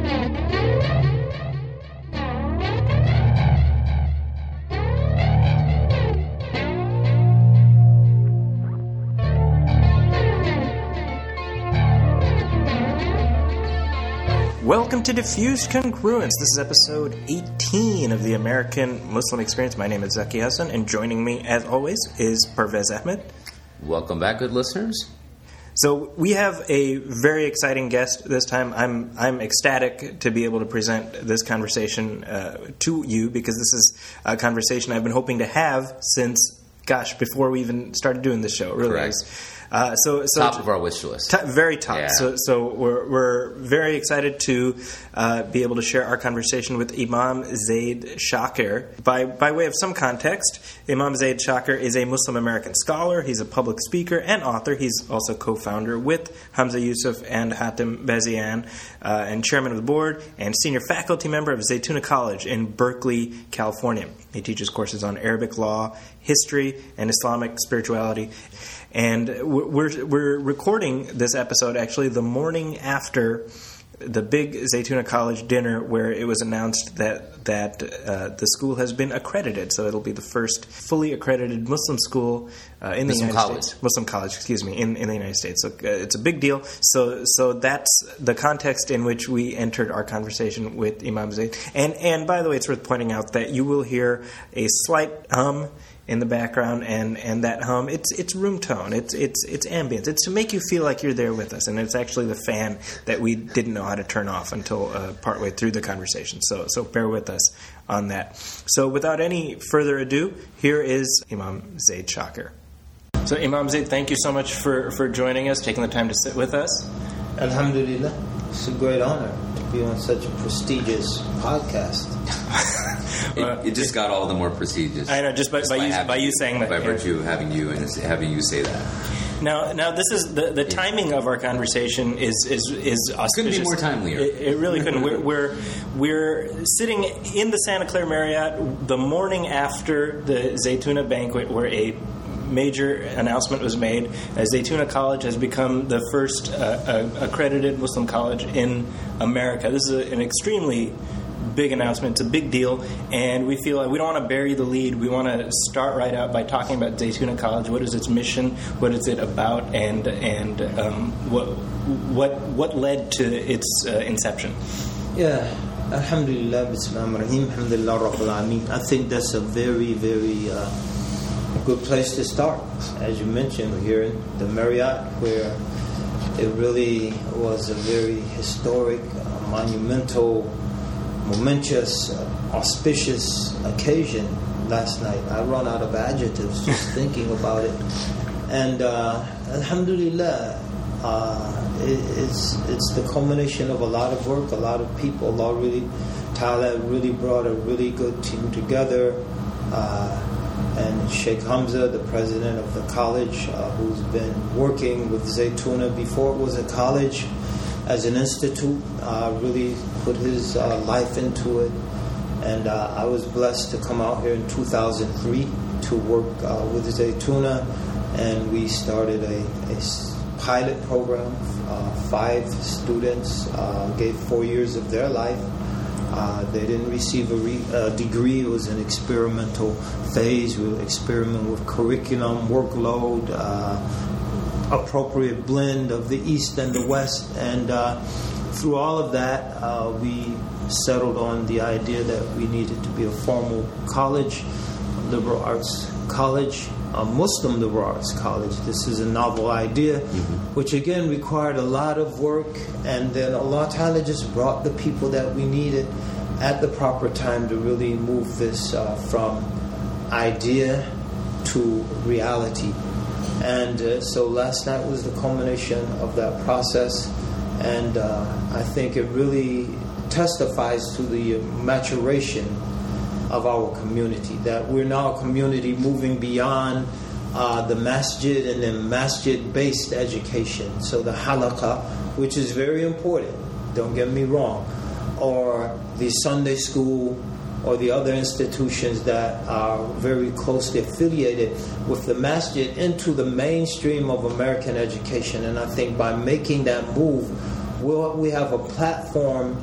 Welcome to Diffused Congruence. This is episode 18 of the American Muslim Experience. My name is Zaki Hassan, and joining me, as always, is Parvez Ahmed. Welcome back, good listeners. So we have a very exciting guest this time. I'm ecstatic to be able to present this conversation to you, because this is a conversation I've been hoping to have since, before we even started doing this show. Really. Correct. So top of our wish list. Very top. Yeah. So we're very excited to be able to share our conversation with Imam Zaid Shakir. By way of some context, Imam Zaid Shakir is a Muslim American scholar. He's a public speaker and author. He's also co-founder with Hamza Yusuf and Hatem Bazian, and chairman of the board and senior faculty member of Zaytuna College in Berkeley, California. He teaches courses on Arabic law, history, and Islamic spirituality. And we're recording this episode actually the morning after the big Zaytuna College dinner, where it was announced that the school has been accredited. So it'll be the first fully accredited Muslim school in the United States. Muslim college, in the United States. So it's a big deal. So that's the context in which we entered our conversation with Imam Zaid. And by the way, it's worth pointing out that you will hear a slight hum in the background, and that hum, it's room tone, it's ambience. It's to make you feel like you're there with us, and it's actually the fan that we didn't know how to turn off until partway through the conversation. So bear with us on that. So without any further ado, here is Imam Zaid Shakir. So Imam Zaid, thank you so much for joining us, taking the time to sit with us. Alhamdulillah, it's a great honor to be on such a prestigious podcast. It just got all the more prestigious. I know, just by you saying that. By virtue of having you and having you say that. Now this is the timing of our conversation is auspicious. Couldn't be more timelier. It really couldn't. We're sitting in the Santa Clara Marriott the morning after the Zaytuna banquet, where a major announcement was made. Zaytuna College has become the first accredited Muslim college in America. This is an extremely big announcement. It's a big deal, and we feel like we don't want to bury the lead. We want to start right out by talking about Zaytuna College. What is its mission? What is it about? And what led to its inception? Yeah, Alhamdulillah, Bismillahirrahmanirrahim, Alhamdulillah Rabbil Alameen. I think that's a very, very good place to start. As you mentioned, we're here in the Marriott, where it really was a very historic, monumental, momentous, auspicious occasion last night. I run out of adjectives just thinking about it. And Alhamdulillah, it's the culmination of a lot of work, a lot of people. Ta'ala really brought a really good team together. And Sheikh Hamza, the president of the college, who's been working with Zaytuna before it was a college, as an institute, really put his life into it. And I was blessed to come out here in 2003 to work with Zaytuna, and we started a pilot program. 5 students gave 4 years of their life. They didn't receive a degree. It was an experimental phase. We would experiment with curriculum, workload, appropriate blend of the East and the West, and through all of that, we settled on the idea that we needed to be a formal college, liberal arts college, a Muslim liberal arts college. This is a novel idea, which again required a lot of work, and then Allah Ta'ala just brought the people that we needed at the proper time to really move this from idea to reality. And so last night was the culmination of that process, and I think it really testifies to the maturation of our community, that we're now a community moving beyond the masjid and then masjid-based education. So the halaqah, which is very important, don't get me wrong, or the Sunday school, or the other institutions that are very closely affiliated with the masjid, into the mainstream of American education. And I think by making that move, we have a platform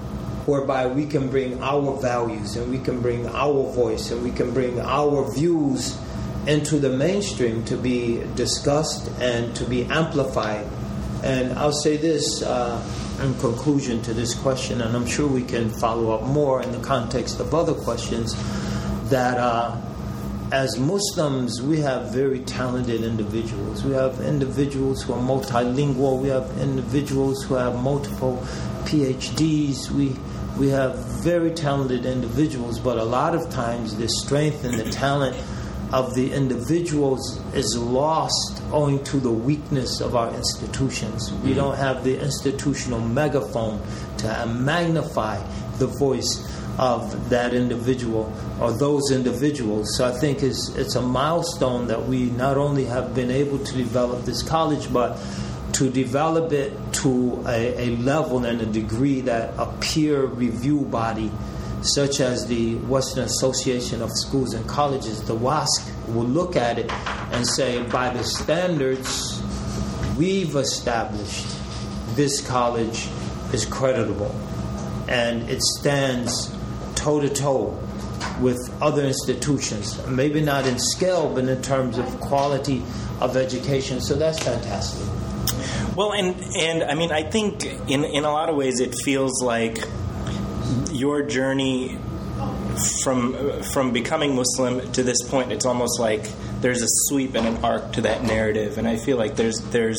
whereby we can bring our values and we can bring our voice and we can bring our views into the mainstream to be discussed and to be amplified. And I'll say this in conclusion to this question, and I'm sure we can follow up more in the context of other questions, that as Muslims, we have very talented individuals. We have individuals who are multilingual. We have individuals who have multiple PhDs. We have very talented individuals, but a lot of times the strength and the talent of the individuals is lost owing to the weakness of our institutions. We don't have the institutional megaphone to magnify the voice of that individual or those individuals. So I think it's a milestone that we not only have been able to develop this college, but to develop it to a level and a degree that a peer review body such as the Western Association of Schools and Colleges, the WASC, will look at it and say, by the standards we've established, this college is creditable and it stands toe-to-toe with other institutions, maybe not in scale, but in terms of quality of education. So that's fantastic. Well, and I mean, I think in a lot of ways it feels like your journey from becoming Muslim to this point, it's almost like there's a sweep and an arc to that narrative, and I feel like there's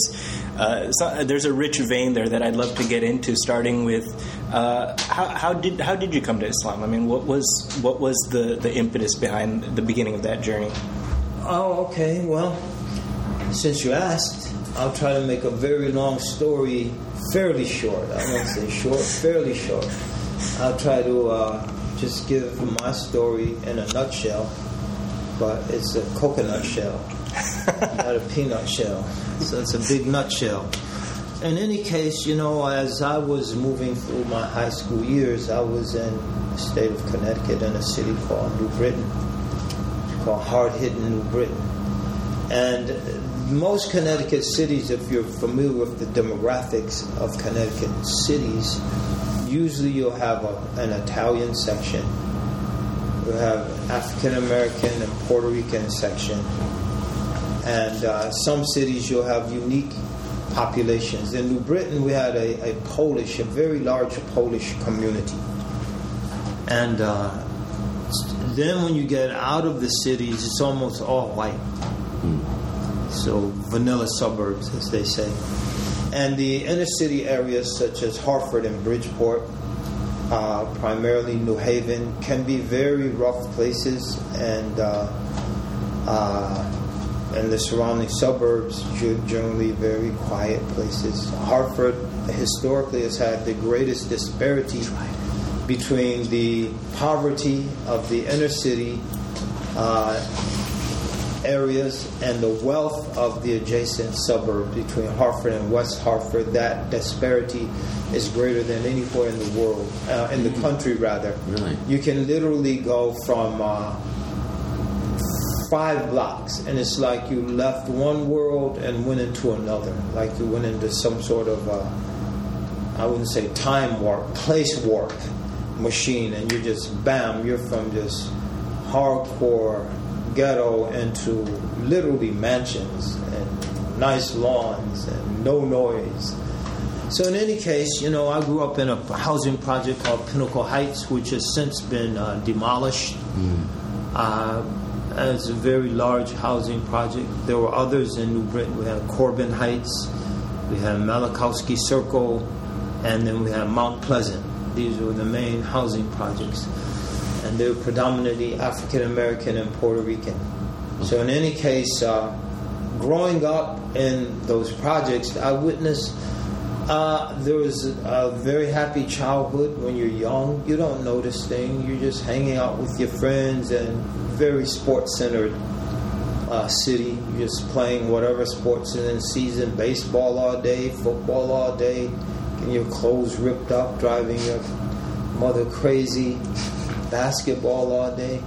a rich vein there that I'd love to get into. Starting with how did you come to Islam? I mean, what was the impetus behind the beginning of that journey? Oh, okay. Well, since you asked, I'll try to make a very long story fairly short. I won't say short, fairly short. I'll try to just give my story in a nutshell, but it's a coconut shell, not a peanut shell. So it's a big nutshell. In any case, as I was moving through my high school years, I was in the state of Connecticut in a city called New Britain, called hard-hitting New Britain. And most Connecticut cities, if you're familiar with the demographics of Connecticut cities, usually you'll have an Italian section, you'll have African American and Puerto Rican section, and some cities you'll have unique populations. In New Britain, we had a very large Polish community. And then when you get out of the cities, it's almost all white. So vanilla suburbs, as they say. And the inner city areas such as Hartford and Bridgeport, primarily New Haven, can be very rough places, and the surrounding suburbs generally very quiet places. Hartford historically has had the greatest disparity between the poverty of the inner city areas and the wealth of the adjacent suburbs between Hartford and West Hartford. That disparity is greater than anywhere in the world, in the country rather. Really? You can literally go from 5 blocks, and it's like you left one world and went into another, like you went into some sort of, I wouldn't say time warp, place warp machine, and you're just, bam, you're from just hardcore ghetto into literally mansions and nice lawns and no noise. So in any case, I grew up in a housing project called Pinnacle Heights, which has since been demolished. It's a very large housing project. There were others in New Britain. We had Corbin Heights, we had Malachowski Circle, and then we had Mount Pleasant. These were the main housing projects. And they were predominantly African American and Puerto Rican. So in any case, growing up in those projects, I witnessed there was a very happy childhood. When you're young, you don't notice things. You're just hanging out with your friends, and very sports-centered city. You're just playing whatever sports is in season, baseball all day, football all day, getting your clothes ripped up, driving your mother crazy, basketball all day.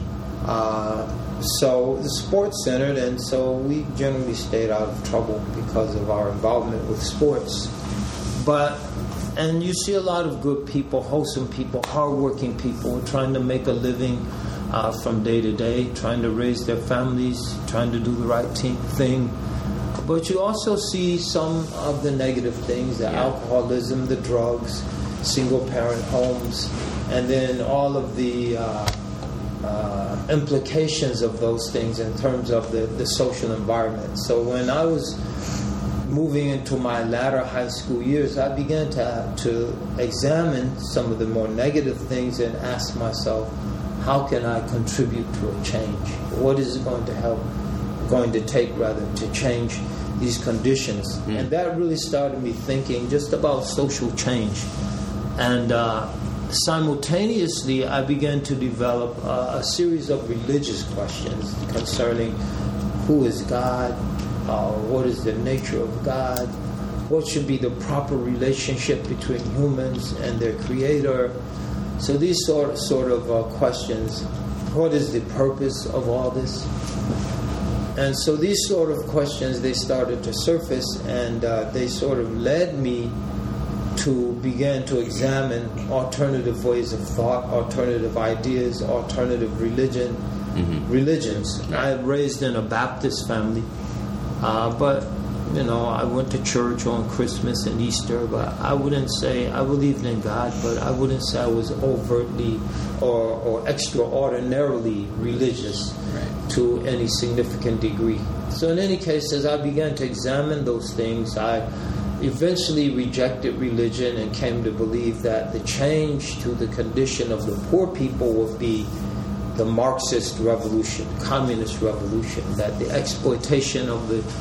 So the sports-centered, and so we generally stayed out of trouble because of our involvement with sports. But And you see a lot of good people, wholesome people, hardworking people trying to make a living from day to day, trying to raise their families, trying to do the right thing. But you also see some of the negative things, the alcoholism, the drugs, single-parent homes, and then all of the implications of those things in terms of the social environment. So when I was moving into my latter high school years, I began to examine some of the more negative things and ask myself, how can I contribute to a change? What is it going to take to change these conditions? And that really started me thinking just about social change. And simultaneously, I began to develop a series of religious questions concerning who is God, what is the nature of God, what should be the proper relationship between humans and their Creator. So these sort of questions, what is the purpose of all this? And so these sort of questions, they started to surface, and they sort of led me to begin to examine alternative ways of thought, alternative ideas, alternative religions. I was raised in a Baptist family, but I went to church on Christmas and Easter, but I wouldn't say I believed in God, but I wouldn't say I was overtly or extraordinarily religious to any significant degree. So in any case, as I began to examine those things, I eventually rejected religion and came to believe that the change to the condition of the poor people would be the Marxist revolution, communist revolution, that the exploitation of the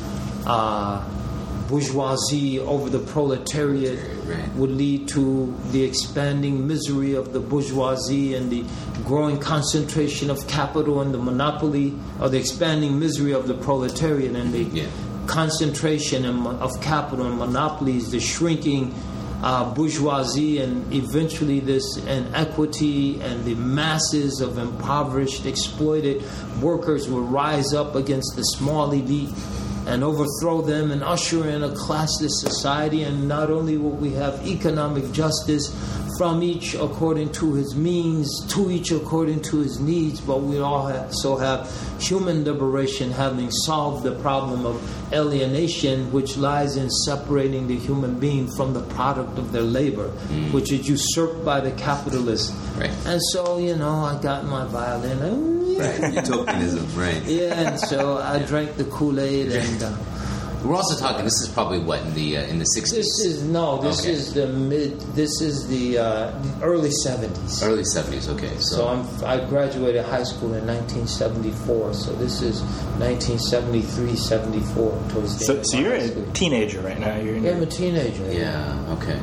bourgeoisie over the proletariat would lead to the expanding misery of the bourgeoisie and the growing concentration of capital and the monopoly, or the expanding misery of the proletariat and the concentration of capital and monopolies, the shrinking bourgeoisie, and eventually this inequity and the masses of impoverished, exploited workers will rise up against the small elite and overthrow them and usher in a classless society. And not only will we have economic justice from each according to his means, to each according to his needs, but we also have human liberation, having solved the problem of alienation, which lies in separating the human being from the product of their labor, which is usurped by the capitalists. And so, I got my violin. Utopianism, right? Yeah, and so I drank the Kool-Aid, and we're also talking. This is probably what in the 60s. This is the early 70s. Early 70s, okay. So I graduated high school in 1974. So this is 1973, 74 towards the end. So you're a teenager right now. I'm a teenager. Yeah. Okay.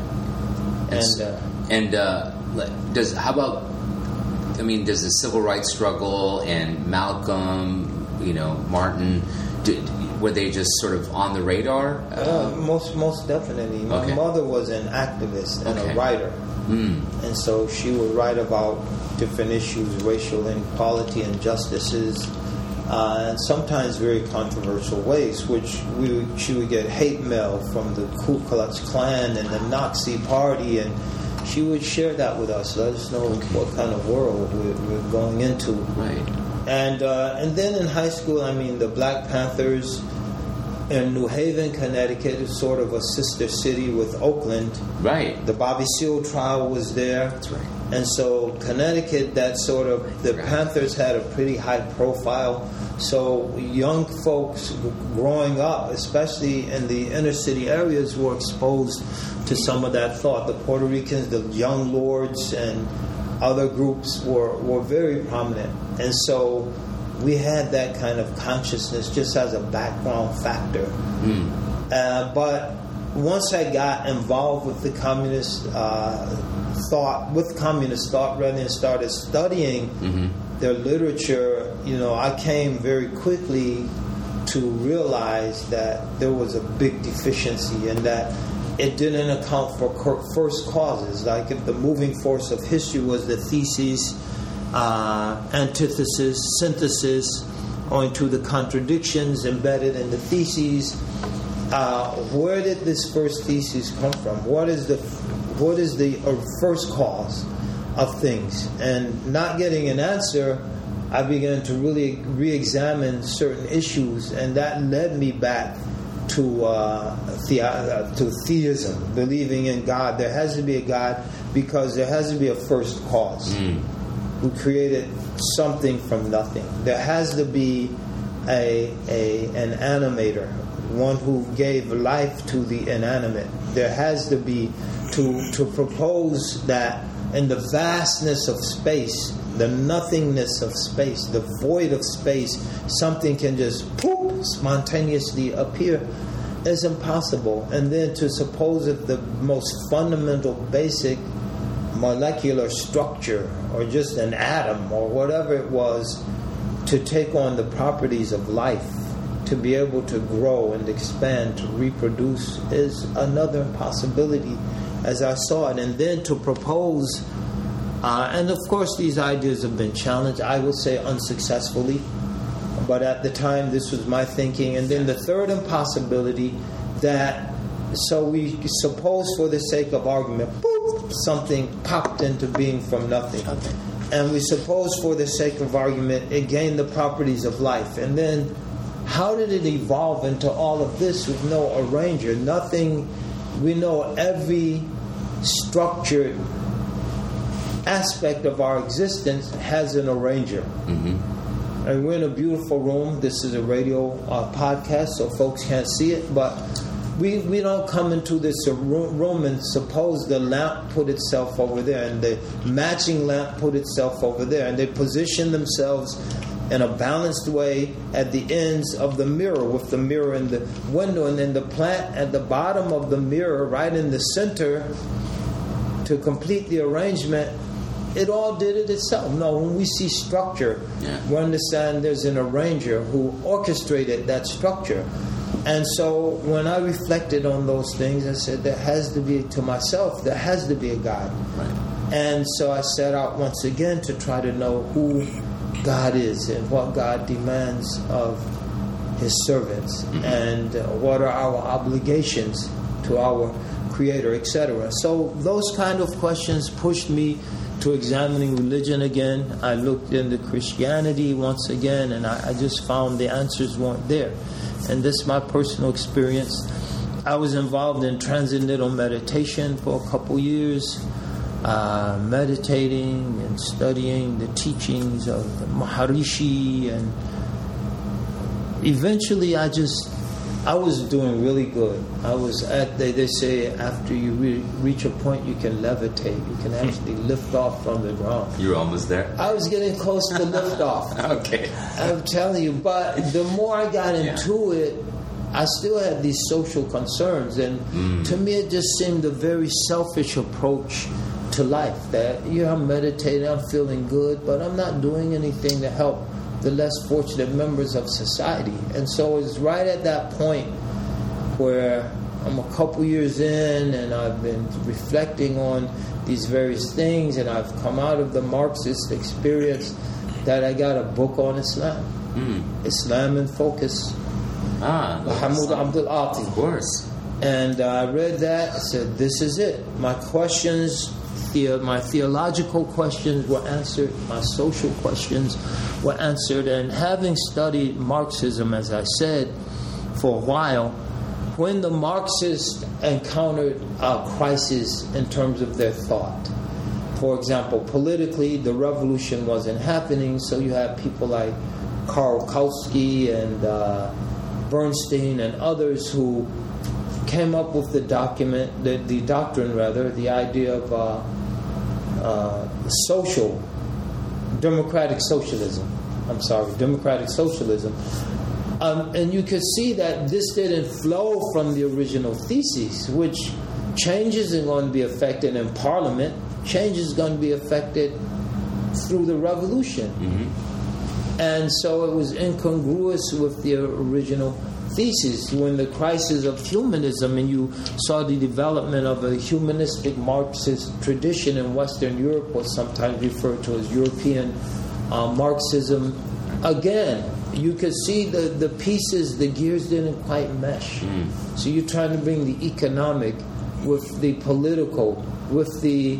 Does the civil rights struggle and Malcolm, Martin, were they just sort of on the radar? Most definitely. My mother was an activist and a writer, and so she would write about different issues, racial inequality, injustices, and sometimes very controversial ways, which she would get hate mail from the Ku Klux Klan and the Nazi Party, and she would share that with us, let us know what kind of world we're going into. Right. And then in high school, the Black Panthers in New Haven, Connecticut, is sort of a sister city with Oakland. Right. The Bobby Seale trial was there. That's right. And so Connecticut, the Panthers had a pretty high profile. So young folks growing up, especially in the inner city areas, were exposed to some of that thought. The Puerto Ricans, the Young Lords, and other groups were very prominent. And so we had that kind of consciousness just as a background factor. But once I got involved with the communist thought, rather than started studying their literature, I came very quickly to realize that there was a big deficiency and that it didn't account for first causes. Like if the moving force of history was the thesis, antithesis, synthesis, owing to the contradictions embedded in the theses, where did this first thesis come from? What is the first cause of things? And not getting an answer, I began to really re-examine certain issues, and that led me back to theism, believing in God. There has to be a God because there has to be a first cause who created something from nothing. There has to be an animator, one who gave life to the inanimate. There has to be to propose that in the vastness of space, the nothingness of space, the void of space, something can just poof, spontaneously appear is impossible. And then to suppose that the most fundamental, basic molecular structure, or just an atom, or whatever it was, to take on the properties of life, to be able to grow and expand, to reproduce, is another possibility as I saw it. And then to propose, and of course these ideas have been challenged, I will say unsuccessfully, but at the time this was my thinking. And then the third impossibility, that so we suppose for the sake of argument, boop, something popped into being from nothing. Okay. And we suppose for the sake of argument it gained the properties of life. And then how did it evolve into all of this with no arranger? Nothing. We know every structured aspect of our existence has an arranger. Mm-hmm. And we're in a beautiful room. This is a radio podcast, so folks can't see it, but we don't come into this room and suppose the lamp put itself over there and the matching lamp put itself over there, and they position themselves in a balanced way at the ends of the mirror, with the mirror in the window, and then the plant at the bottom of the mirror right in the center to complete the arrangement. It all did it itself. No, when we see structure, we understand there's an arranger who orchestrated that structure. And so when I reflected on those things, I said, there has to be, to myself, there has to be a God. Right. And so I set out once again to try to know who God is and what God demands of His servants, and what are our obligations to our Creator, etc. So those kind of questions pushed me to examining religion again. I looked into Christianity once again, and I just found the answers weren't there. And this is my personal experience. I was involved in transcendental meditation for a couple years, meditating and studying the teachings of the Maharishi, and eventually I was doing really good. I was they say after you reach a point you can levitate, you can actually lift off from the ground. You were almost there? I was getting close to lift off. Okay. I'm telling you, but the more I got into it, I still had these social concerns, and to me it just seemed a very selfish approach to life, that I'm meditating, I'm feeling good, but I'm not doing anything to help the less fortunate members of society. And so it's right at that point where I'm a couple years in, and I've been reflecting on these various things, and I've come out of the Marxist experience, that I got a book on Islam. Islam in Focus. Mahmoud Abdul Ati. Of course. And I read that. I said, this is it. My questions, my theological questions were answered. My social questions were answered. And having studied Marxism, as I said, for a while, when the Marxists encountered a crisis in terms of their thought, for example, politically, the revolution wasn't happening, so you had people like Karl Kautsky and Bernstein and others who came up with the doctrine, the idea of democratic socialism. And you could see that this didn't flow from the original thesis, which change isn't going to be affected in Parliament. Change is going to be affected through the revolution. Mm-hmm. And so it was incongruous with the original thesis. When the crisis of humanism, and you saw the development of a humanistic Marxist tradition in Western Europe, was sometimes referred to as European Marxism, again, you could see the pieces, the gears didn't quite mesh. So you're trying to bring the economic with the political with the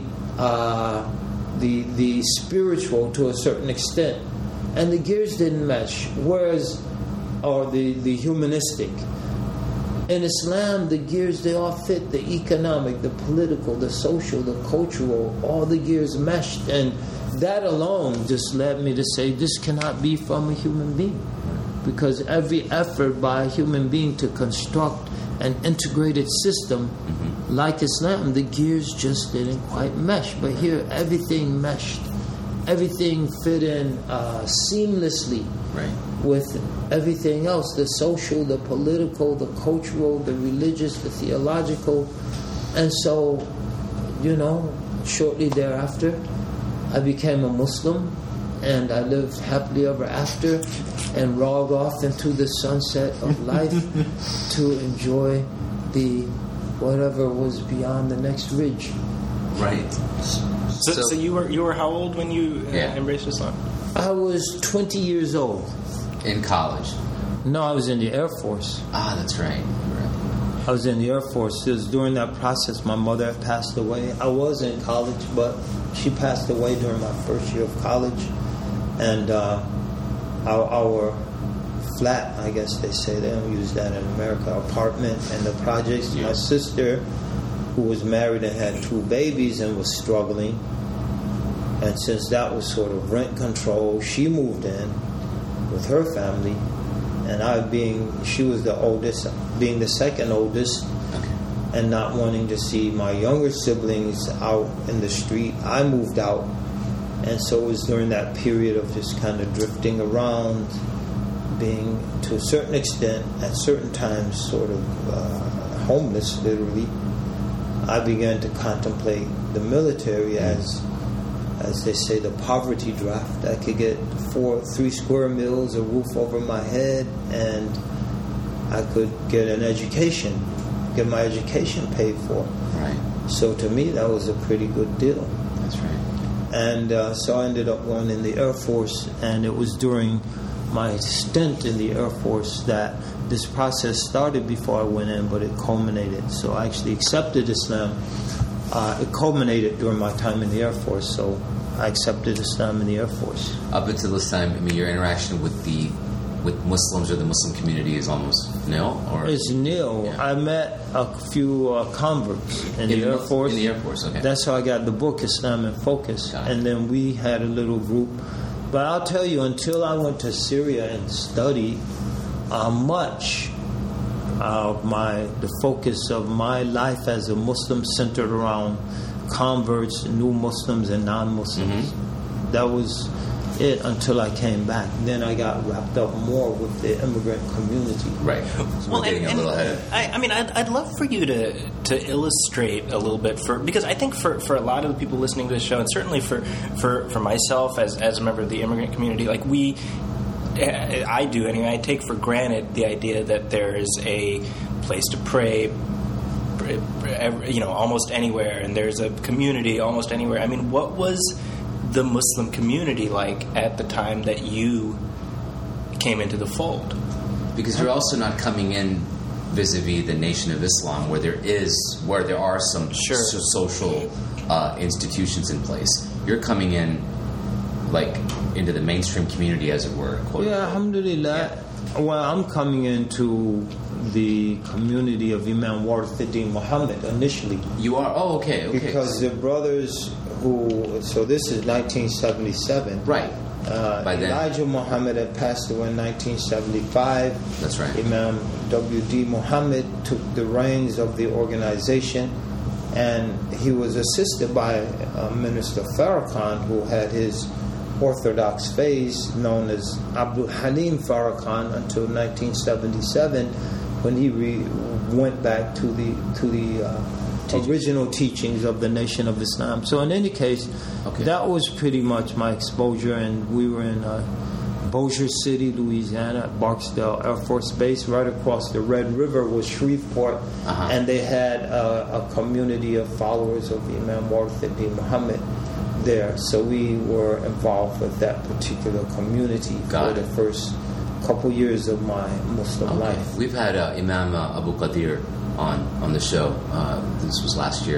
spiritual to a certain extent, and the gears didn't mesh. Whereas, or the humanistic. In Islam, the gears, they all fit: the economic, the political, the social, the cultural. All the gears meshed, and that alone just led me to say this cannot be from a human being, because every effort by a human being to construct an integrated system like Islam, the gears just didn't quite mesh. But here, everything meshed. Everything fit in seamlessly with everything else: the social, the political, the cultural, the religious, the theological. And so, shortly thereafter, I became a Muslim, and I lived happily ever after and rolled off into the sunset of life to enjoy the whatever was beyond the next ridge. Right. So you were how old when you embraced Islam? I was 20 years old. In college? No, I was in the Air Force. Ah, that's right. I was in the Air Force. It was during that process my mother had passed away. I was in college, but she passed away during my first year of college. And our flat, I guess they say, they don't use that in America, apartment and the projects. My sister, who was married and had 2 babies and was struggling, and since that was sort of rent control, she moved in with her family, and she was the oldest, being the second oldest, and not wanting to see my younger siblings out in the street, I moved out. And so it was during that period of just kind of drifting around, being to a certain extent, at certain times, sort of homeless, literally. I began to contemplate the military as they say, the poverty draft. I could get 3 square meals, a roof over my head, and I could get an education, get my education paid for. Right. So to me, that was a pretty good deal. That's right. And so I ended up going in the Air Force, and it was during my stint in the Air Force that this process started before I went in, but it culminated. So I actually accepted Islam. It culminated during my time in the Air Force, so I accepted Islam in the Air Force. Up until this time, I mean, your interaction with Muslims or the Muslim community is almost nil? Or it's nil. Yeah. I met a few converts in the Air Force. In the Air Force, okay. That's how I got the book, Islam in Focus. And then we had a little group. But I'll tell you, until I went to Syria and studied, much of the focus of my life as a Muslim centered around converts, new Muslims and non-Muslims. Mm-hmm. That was it until I came back. Then I got wrapped up more with the immigrant community. Right. So we're getting a little ahead. I mean, I'd love for you to illustrate a little bit because I think for a lot of the people listening to the show, and certainly for myself as a member of the immigrant community, like I do anyway, I take for granted the idea that there is a place to pray, almost anywhere, and there's a community almost anywhere. I mean, what was the Muslim community like at the time that you came into the fold? Because you're also not coming in vis-a-vis the Nation of Islam, where there are some social institutions in place. You're coming in like into the mainstream community, as it were. Yeah, alhamdulillah. Yeah. Well, I'm coming into the community of Imam Warithuddin Muhammad initially. You are? Oh, okay. Because the brothers so this is 1977. Right. Elijah Muhammad had passed away in 1975. That's right. Imam W.D. Muhammad took the reins of the organization, and he was assisted by Minister Farrakhan, who had his orthodox phase known as Abdul Halim Farrakhan until 1977, when he went back to the original teachings of the Nation of Islam. So in any case, that was pretty much my exposure, and we were in Bossier City, Louisiana, at Barksdale Air Force Base. Right across the Red River was Shreveport, and they had a community of followers of Imam Warithuddin Muhammad there. So we were involved with that particular community for the first couple years of my Muslim life. We've had Imam Abu Qadir on the show. This was last year.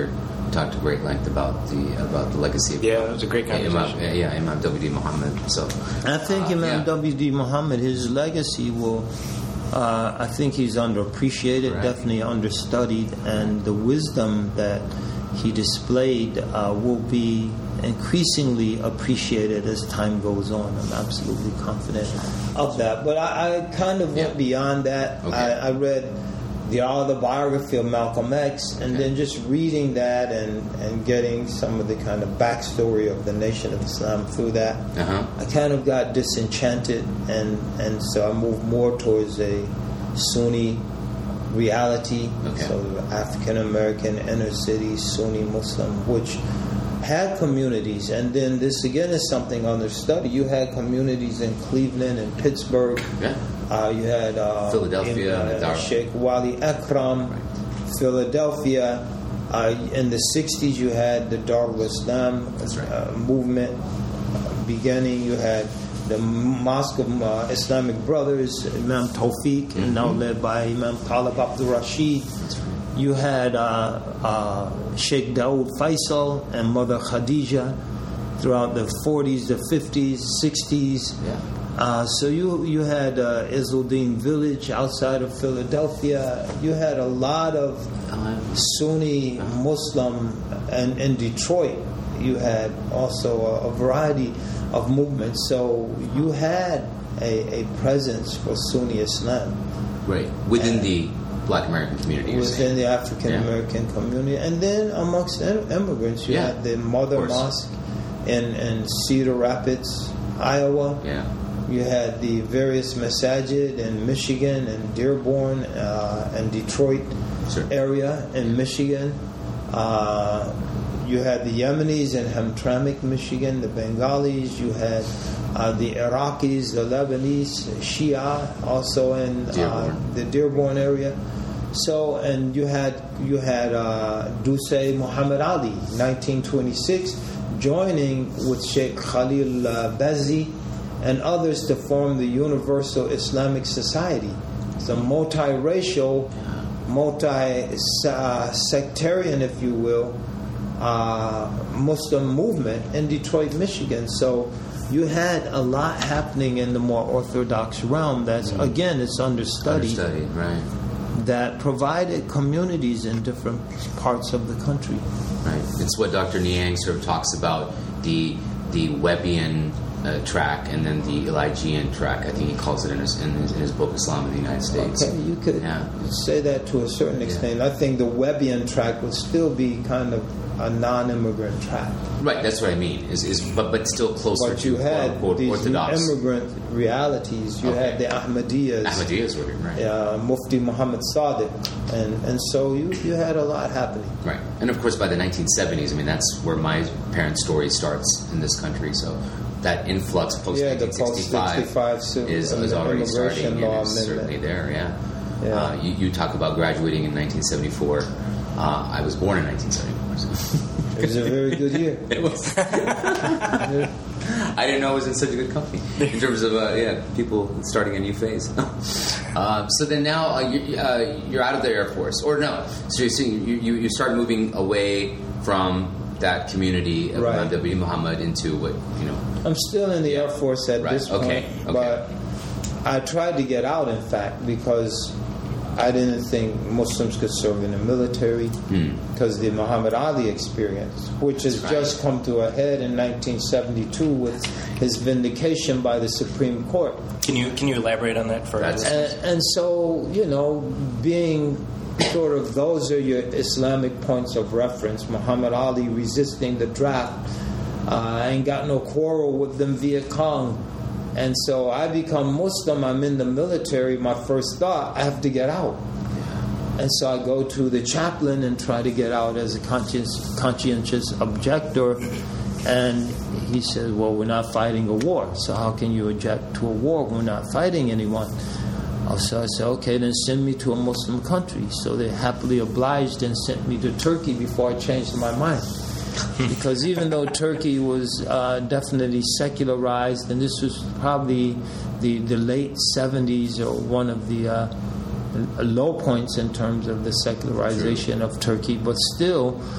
talked at great length about the legacy of it was a great conversation. Imam W.D. Muhammad. So I think Imam W.D. Muhammad, his legacy will. I think he's underappreciated, definitely understudied, and the wisdom that he displayed will be increasingly appreciated as time goes on. I'm absolutely confident of that. But I kind of went beyond that. Okay. I read the autobiography of Malcolm X, and then just reading that and getting some of the kind of backstory of the Nation of Islam through that, I kind of got disenchanted, and so I moved more towards a Sunni reality, so the African American inner city Sunni Muslim, which had communities, and then this again is something understudied. You had communities in Cleveland and Pittsburgh. You had Philadelphia, Sheikh Wali Akram, Philadelphia. In the 60s, you had the Darul Islam movement beginning. You had the Mosque of Islamic Brothers, Imam Tawfiq, and now led by Imam Talib Abdul Rashid. You had Sheikh Dawood Faisal and Mother Khadija throughout the 40s, the 50s, 60s. So you had Izzuddin Village outside of Philadelphia. You had a lot of Sunni Muslim, and in Detroit you had also a variety of movements. So you had a presence for Sunni Islam. Right. Within the Black American community. Within the African American community. And then amongst immigrants, you had the Mother Mosque in Cedar Rapids, Iowa. You had the various masajid in Michigan and Dearborn and Detroit area in Michigan. You had the Yemenis in Hamtramck, Michigan, the Bengalis. You had the Iraqis, the Lebanese, Shia, also in the Dearborn area. So, and you had Dusay Muhammad Ali, 1926, joining with Sheikh Khalil Bazi and others to form the Universal Islamic Society. It's a multiracial, multi-sectarian, if you will, Muslim movement in Detroit, Michigan. So you had a lot happening in the more orthodox realm that's, again, it's understudied. Right. That provided communities in different parts of the country. Right. It's what Dr. Niang sort of talks about, the Webbian track and then the Elijah track. I think he calls it in his book Islam in the United States. Okay, you could say that to a certain extent. I think the Webbian track would still be kind of a non-immigrant track. Right, that's what I mean. But still closer to these orthodox immigrant realities. You had the Ahmadiyyas. Ahmadiyyas were right. Mufti Muhammad Sadiq, and so you had a lot happening. Right, and of course by the 1970s, I mean that's where my parents' story starts in this country. So that influx post 1965 is already starting and is certainly there. You talk about graduating in 1974. I was born in 1974. So. It was a very good year. It was. I didn't know it was in such a good company in terms of people starting a new phase. So then now you're out of the Air Force, or no? So you start moving away from that community of Imam W. Muhammad into what I'm still in the Air Force at this point, but I tried to get out, in fact, because I didn't think Muslims could serve in the military because the Muhammad Ali experience, which has just come to a head in 1972 with his vindication by the Supreme Court. Can you elaborate on that for us? And so, being sort of those are your Islamic points of reference. Muhammad Ali resisting the draft. I ain't got no quarrel with them Viet Cong. And so I become Muslim, I'm in the military, my first thought, I have to get out. And so I go to the chaplain and try to get out as a conscientious objector. And he says, well, we're not fighting a war, so how can you object to a war? We're not fighting anyone. So I said, okay, then send me to a Muslim country. So they happily obliged and sent me to Turkey before I changed my mind. Because even though Turkey was definitely secularized, and this was probably the late 70s or one of the low points in terms of the secularization of Turkey, but still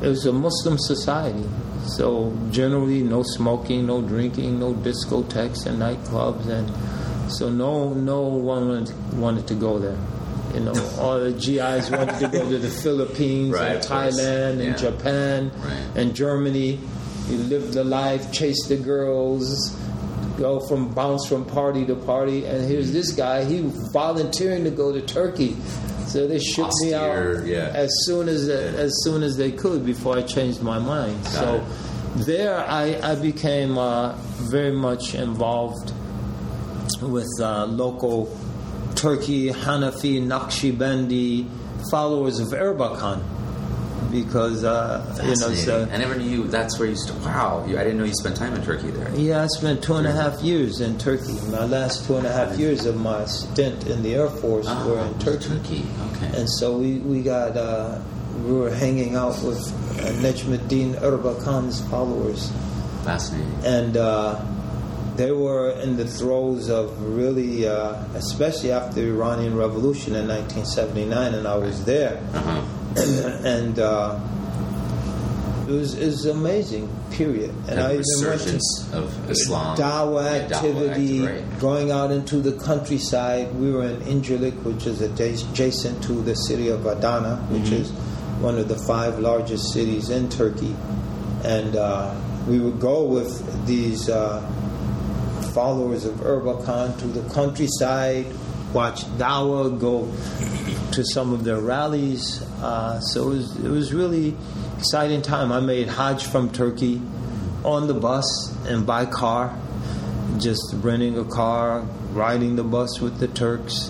it was a Muslim society. So generally, no smoking, no drinking, no discotheques and nightclubs, and so no one wanted to go there. You know, all the GIs wanted to go to the Philippines and Thailand and Japan and Germany. You live the life, chase the girls, bounce from party to party. And here's this guy, he was volunteering to go to Turkey. So they shipped me out as soon as they could before I changed my mind. There I became very much involved with local Turkey, Hanafi, Naqshbandi followers of Erbakan, because I never knew that's where you I didn't know you spent time in Turkey there. Yeah, I spent 2.5 years in Turkey. My last 2.5 years of my stint in the Air Force were in Turkey. Okay. And so we were hanging out with Necmettin Erbakan's followers. Fascinating. And they were in the throes of really, especially after the Iranian Revolution in 1979, and I was there. And it was an amazing period. And I even went to of Islam, Dawah activity, going out into the countryside. We were in Incirlik, which is adjacent to the city of Adana, which is one of the 5 largest cities in Turkey. And we would go with these followers of Erbakan to the countryside, watch Dawah, go to some of their rallies. So it was really exciting time. I made Hajj from Turkey on the bus and by car, just renting a car, riding the bus with the Turks.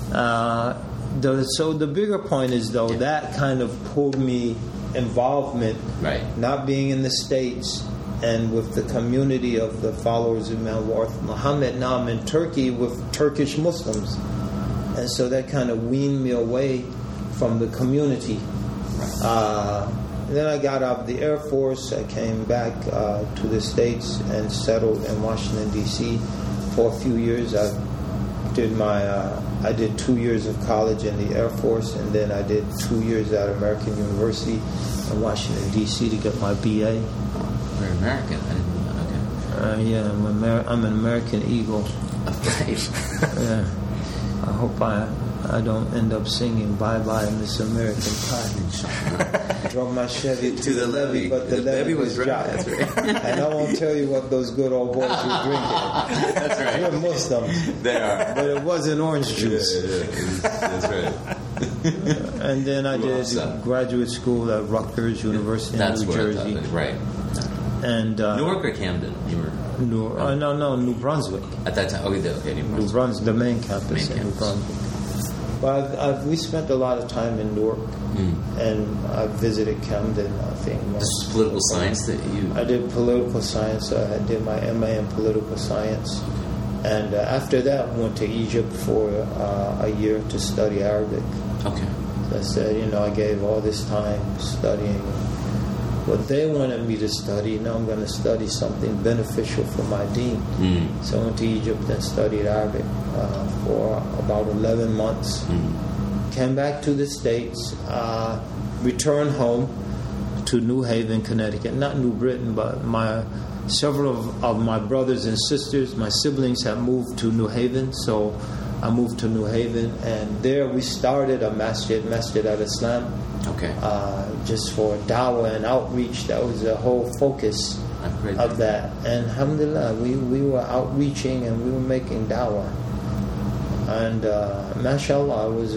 So the bigger point is, though, that kind of pulled me involvement, not being in the States and with the community of the followers of Imam Muhammad. Now I'm in Turkey with Turkish Muslims, and so that kind of weaned me away from the community. Then I got out of the Air Force. I came back to the States and settled in Washington, D.C. for a few years. I did 2 years of college in the Air Force, and then I did 2 years at American University in Washington, D.C. to get my B.A. You're American. I didn't know that. Okay. Yeah, I'm an American Eagle. Right. Yeah. I hope I don't end up singing Bye Bye Miss American Pie. Drove my Chevy to the levee, but the levee was dry. That's right. And I won't tell you what those good old boys were drinking. That's right. We're Muslims. They are. But it wasn't orange juice. Yeah. That's right. And then I did graduate school at Rutgers University in New Jersey. Right. And Newark or Camden? You were New Brunswick. At that time, okay, New Brunswick, the main campus in New Brunswick. But we spent a lot of time in Newark, and I visited Camden. I think this is political science that you. I did political science. I did my MA in political science, and after that, I went to Egypt for a year to study Arabic. Okay. So I said, I gave all this time studying what they wanted me to study. Now I'm going to study something beneficial for my deen. So I went to Egypt and studied Arabic for about 11 months. Came back to the States, returned home to New Haven, Connecticut. Not New Britain, but several of my brothers and sisters, my siblings, have moved to New Haven. So I moved to New Haven, and there we started a Masjid al-Islam. Okay. Just for dawah and outreach. That was the whole focus of that. And alhamdulillah, we were outreaching and we were making dawah. And mashallah, it was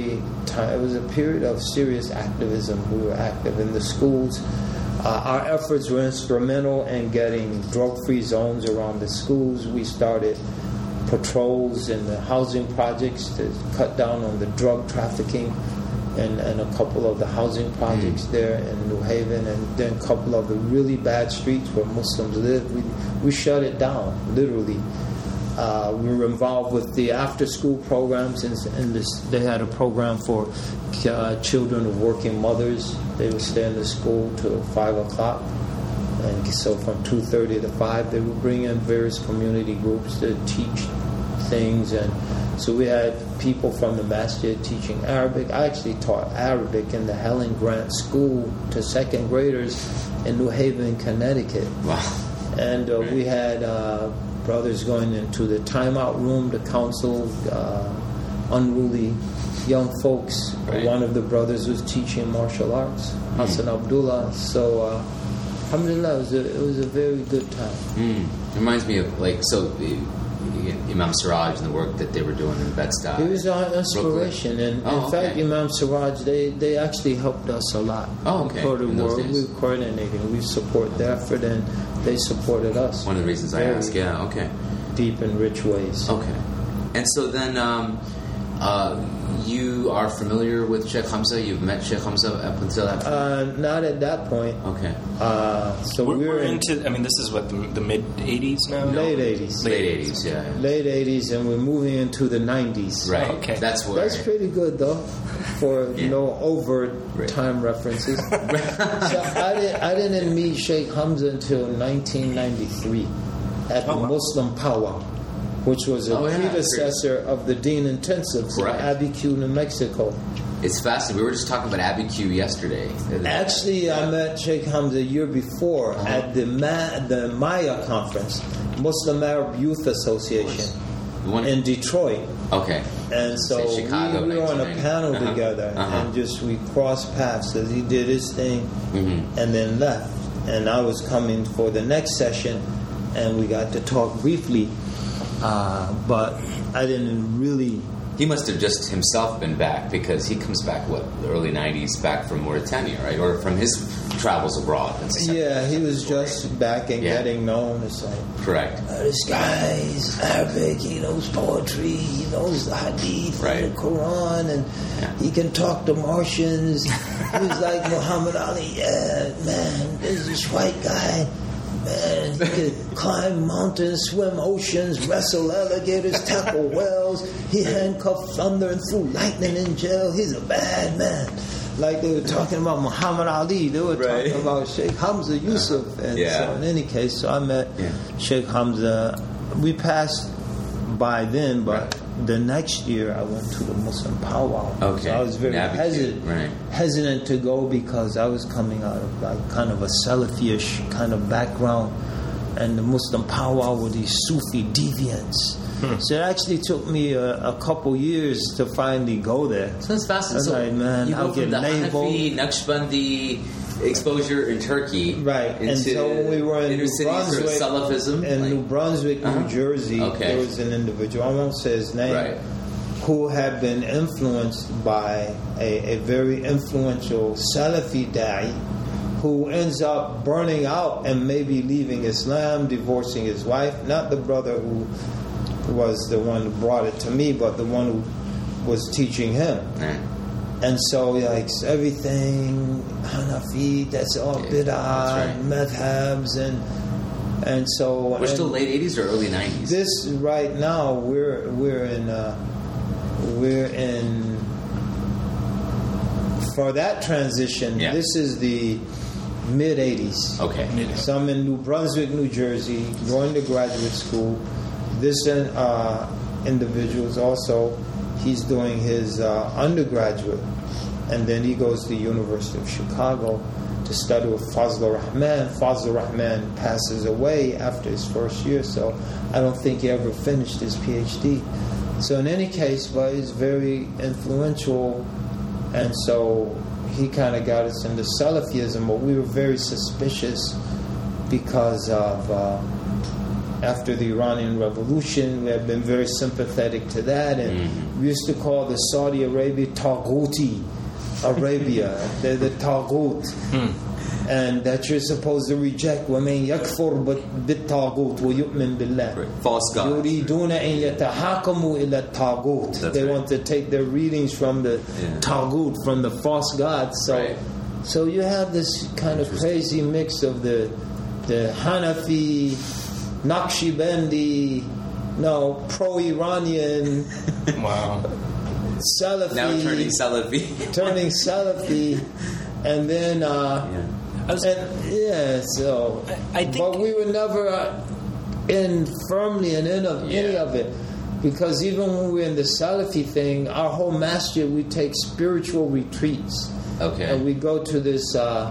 a period of serious activism. We were active in the schools. Our efforts were instrumental in getting drug-free zones around the schools. We started patrols in the housing projects to cut down on the drug trafficking and a couple of the housing projects there in New Haven, and then a couple of the really bad streets where Muslims live. We shut it down, literally. We were involved with the after-school programs. They had a program for children of working mothers. They would stay in the school till 5 o'clock. And so from 2:30 to 5, they would bring in various community groups to teach things and So we had people from the masjid teaching Arabic. I actually taught Arabic in the Helen Grant School to second graders in New Haven, Connecticut. Wow. And we had brothers going into the timeout room to counsel unruly young folks. Right. One of the brothers was teaching martial arts, Hassan Abdullah. So, alhamdulillah, it was a very good time. It reminds me of, Imam Siraj and the work that they were doing in Bed-Stuy. It was our inspiration. And in fact, Imam Siraj, they actually helped us a lot. Oh, okay. For the work. We were coordinating. We support their effort, and they supported us. One of the reasons I ask, okay. Deep and rich ways. Okay. And so then you are familiar with Sheikh Hamza? You've met Sheikh Hamza up until that point? Not at that point. Okay. So we're into, this is what, the mid-'80s now? Late 80s. Late 80s, yeah. Late 80s, and we're moving into the 90s. Right. Okay. That's pretty good, though, for no overt time references. So I didn't meet Sheikh Hamza until 1993 at the Muslim Powwow, which was a predecessor of the Dean Intensives in Abbey Q, New Mexico. It's fascinating. We were just talking about Abbey Q yesterday. Actually, I met Sheikh Hamza a year before at the Maya conference, Muslim Arab Youth Association in Detroit. Okay. And so Chicago, we were on a panel together, and we crossed paths as he did his thing and then left. And I was coming for the next session, and we got to talk briefly. But I didn't really... He must have just himself been back, because he comes back, the early 90s, back from Mauritania, right? Or from his travels abroad. Yeah, he was just back and getting known. It's like, correct. This guy is Arabic, he knows poetry, he knows the hadith and the Quran, and he can talk to Martians. He was like Muhammad Ali. Yeah, man, there's this white guy. Man, he could climb mountains, swim oceans, wrestle alligators, tackle whales. He handcuffed thunder and threw lightning in jail. He's a bad man. Like they were talking about Muhammad Ali. They were talking about Sheikh Hamza Yusuf. And so in any case, I met Sheikh Hamza. We passed by then, but the next year I went to the Muslim Powwow. Okay. So I was very hesitant to go, because I was coming out of kind of a Salafi-ish kind of background, and the Muslim Powwow were these Sufi deviants. So it actually took me a couple years to finally go there. So that's fascinating. Man, I'll get labeled. Hanafi, Naqshbandi exposure in Turkey, and so when we were in New Brunswick, Salafism, New Brunswick, New Jersey, there was an individual, I won't say his name, who had been influenced by a very influential Salafi da'i, who ends up burning out and maybe leaving Islam, divorcing his wife. Not the brother who was the one who brought it to me, but the one who was teaching him. And so, everything Hanafi, that's all bid'ah, madhabs, and so. We're still late 80s or early 90s. This right now we're in for that transition. This is the mid 80s. Okay. So I'm in New Brunswick, New Jersey, going to graduate school. This individual's also. He's doing his undergraduate, and then he goes to the University of Chicago to study with Fazlur Rahman. Fazlur Rahman passes away after his first year, so I don't think he ever finished his PhD. So in any case, but he's very influential, and so he kind of got us into Salafism, but we were very suspicious because of... after the Iranian Revolution, we had been very sympathetic to that, and we used to call the Saudi Arabia Taghuti Arabia. They're the Taghut, and that you're supposed to reject. وَمَنْ يَكْفُرْ بِالتَّاغُوتِ وَيُؤْمِنْ بِاللَّهِ. False gods. يُرِيدُونَ أَنْ يَتَحَاكَمُوا إِلَى التَّاغُوتِ. They want to take their readings from the Taghut, from the false gods. So you have this kind of crazy mix of the Hanafi, Naqshbandi, pro-Iranian, Salafi, now turning Salafi, and then I think, but we were never firmly in any of it. Because even when we're in the Salafi thing, our whole masjid, we take spiritual retreats. Okay. And we go to this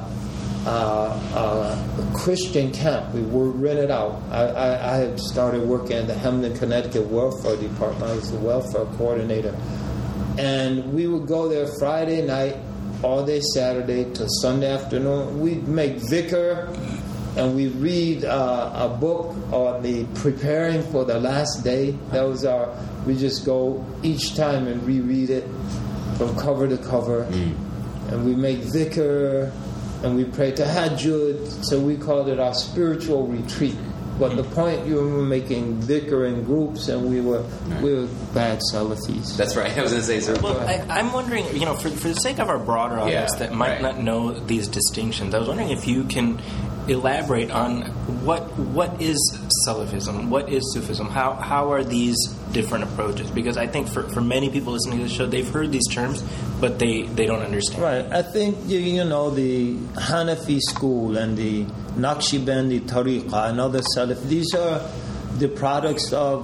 Christian camp. We were rented out. I had started working in the Hamden, Connecticut Welfare Department. I was the welfare coordinator. And we would go there Friday night, all day Saturday to Sunday afternoon. We'd make dhikr, and we read a book on the preparing for the last day. That was we just go each time and reread it from cover to cover. And we make dhikr, and we pray tahajjud. So we called it our spiritual retreat. But the point, you were making dhikr in groups, and we were bad Salafis. That's right. I was going to say, sir. Well, I'm wondering, for the sake of our broader audience that might not know these distinctions, I was wondering if you can elaborate on what is Salafism, what is Sufism, how are these different approaches? Because I think for many people listening to the show, they've heard these terms, but they don't understand. Right. I think, the Hanafi school and the Naqshbandi Tariqa and other Salaf, these are the products of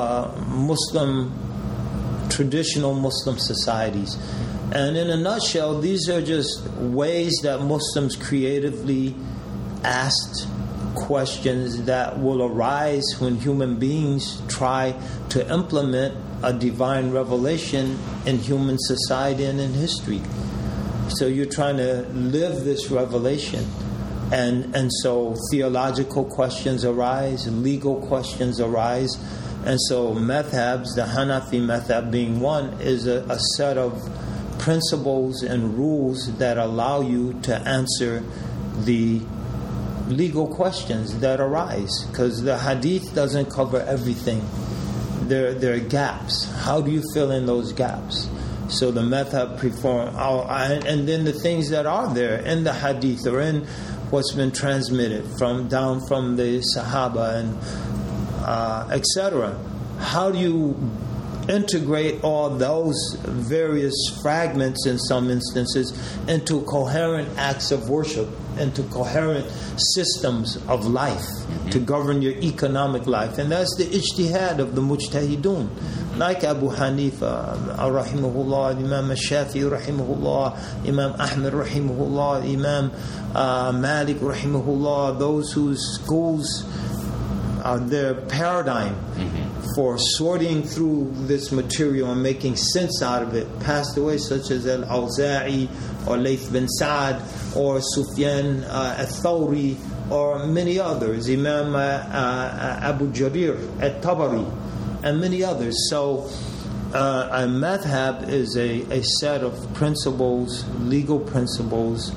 traditional Muslim societies. And in a nutshell, these are just ways that Muslims creatively asked questions that will arise when human beings try to implement a divine revelation in human society and in history. So you're trying to live this revelation. And so theological questions arise, legal questions arise. And so madhabs, the Hanafi madhab being one, is a set of principles and rules that allow you to answer the legal questions that arise, because the hadith doesn't cover everything. There are gaps. How do you fill in those gaps? So the madhab perform, and then the things that are there in the hadith or in what's been transmitted down from the Sahaba and etc. How do you integrate all those various fragments in some instances into coherent acts of worship, into coherent systems of life to govern your economic life? And that's the ijtihad of the mujtahidun, like Abu Hanifa rahimahullah, Imam Shafi'i rahimahullah, Imam Ahmed rahimahullah, Imam Malik rahimahullah, those whose schools are their paradigm for sorting through this material and making sense out of it, passed away, such as Al-Awza'i or Layth bin Sa'ad or Sufyan al-Thawri or many others, Imam Abu Jarir al-Tabari and many others. So a madhab is a set of principles, legal principles,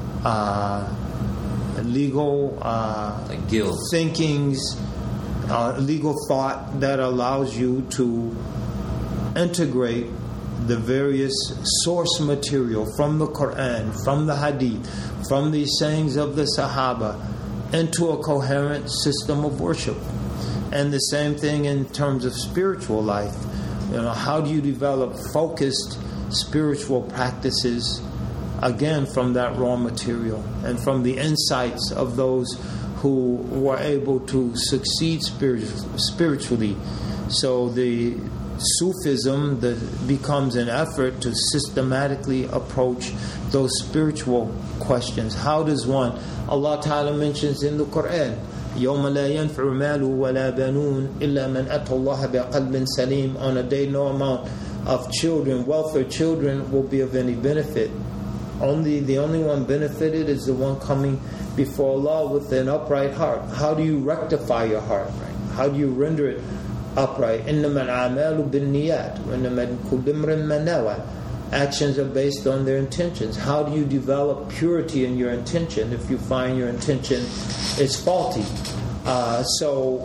legal like guilds, thinkings, legal thought that allows you to integrate the various source material from the Quran, from the Hadith, from the sayings of the Sahaba into a coherent system of worship. And the same thing in terms of spiritual life. How do you develop focused spiritual practices, again from that raw material and from the insights of those who were able to succeed spiritually. So the Sufism becomes an effort to systematically approach those spiritual questions. How does one? Allah Ta'ala mentions in the Quran, يَوْمَ لَا يَنْفَعُ مَالُ وَلَا بَنُونَ إِلَّا مَنْ أَتَى اللَّهَ بِقَلْبٍ سَلِيمٍ. On a day, no amount of children, wealthy children, will be of any benefit. The only one benefited is the one coming before Allah with an upright heart. How do you rectify your heart? Right? How do you render it upright? إِنَّمَا الْأَعْمَالُ بِالنِّيَّاتِ وَإِنَّمَا لِكُلِّ امْرِئٍ مَا نَوَى. Actions are based on their intentions. How do you develop purity in your intention if you find your intention is faulty? So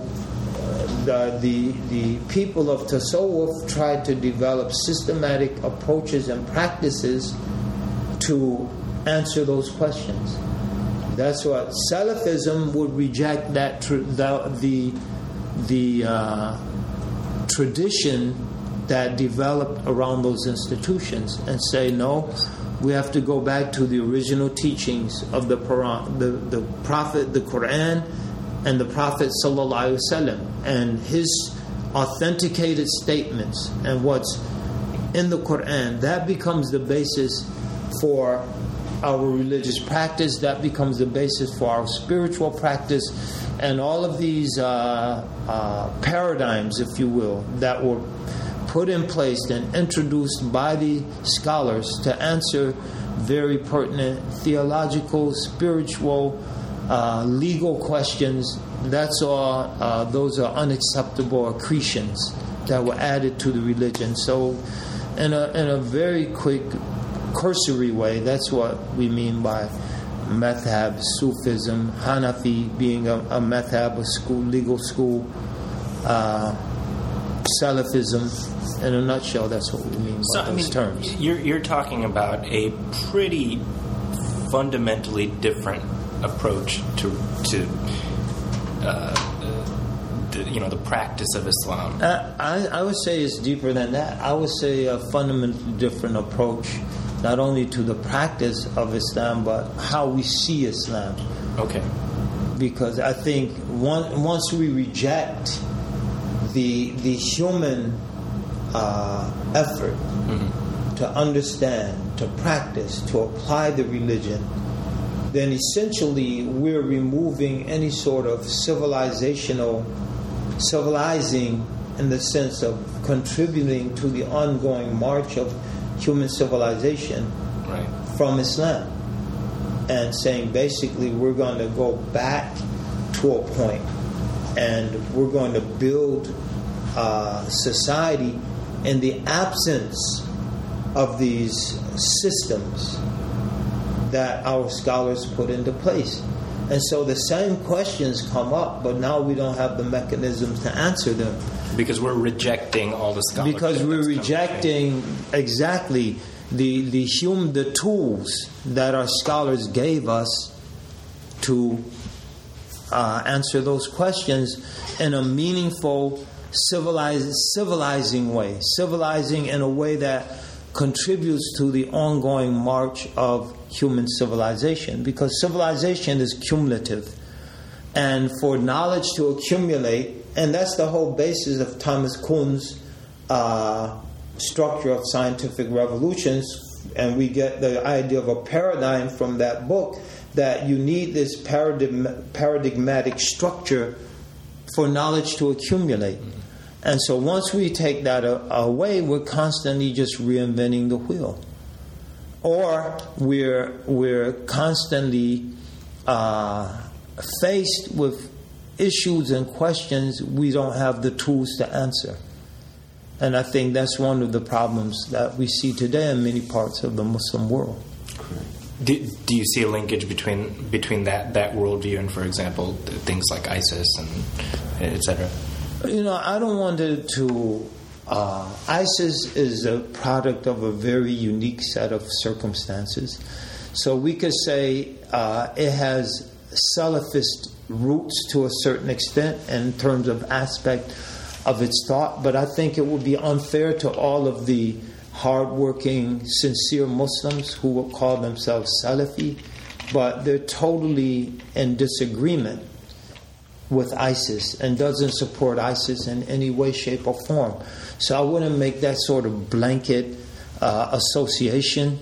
the people of Tasawwuf tried to develop systematic approaches and practices to answer those questions. That's what Salafism would reject, that the tradition that developed around those institutions, and say, no, we have to go back to the original teachings of the Quran, the Prophet, the Quran, and the Prophet sallallahu alaihi wasallam, and his authenticated statements and what's in the Quran, that becomes the basis for our religious practice, that becomes the basis for our spiritual practice, and all of these paradigms, if you will, that were put in place and introduced by the scholars to answer very pertinent theological, spiritual, legal questions. That's all. Those are unacceptable accretions that were added to the religion. So, in a very quick, cursory way, that's what we mean by madhab, Sufism, Hanafi being a madhab, a school, legal school, Salafism. In a nutshell, that's what we mean by those terms. You're talking about a pretty fundamentally different approach to the practice of Islam. I would say it's deeper than that. I would say a fundamentally different approach, not only to the practice of Islam, but how we see Islam. Okay. Because I think once we reject the human effort to understand, to practice, to apply the religion, then essentially we're removing any sort of civilizing in the sense of contributing to the ongoing march of human civilization from Islam, and saying basically we're going to go back to a point and we're going to build society in the absence of these systems that our scholars put into place. And so the same questions come up, but now we don't have the mechanisms to answer them. Because we're rejecting all the scholarship. Because we're rejecting exactly the tools that our scholars gave us to answer those questions in a meaningful, civilizing way. Civilizing in a way that contributes to the ongoing march of human civilization, because civilization is cumulative, and for knowledge to accumulate, and that's the whole basis of Thomas Kuhn's structure of scientific revolutions, and we get the idea of a paradigm from that book, that you need this paradigmatic structure for knowledge to accumulate. And so once we take that away, we're constantly just reinventing the wheel. Or we're constantly faced with issues and questions we don't have the tools to answer. And I think that's one of the problems that we see today in many parts of the Muslim world. Do you see a linkage between that worldview and, for example, things like ISIS and et cetera? I don't want to... ISIS is a product of a very unique set of circumstances. So we could say it has Salafist roots to a certain extent in terms of aspect of its thought, but I think it would be unfair to all of the hardworking, sincere Muslims who will call themselves Salafi, but they're totally in disagreement with ISIS and doesn't support ISIS in any way, shape, or form. So I wouldn't make that sort of blanket association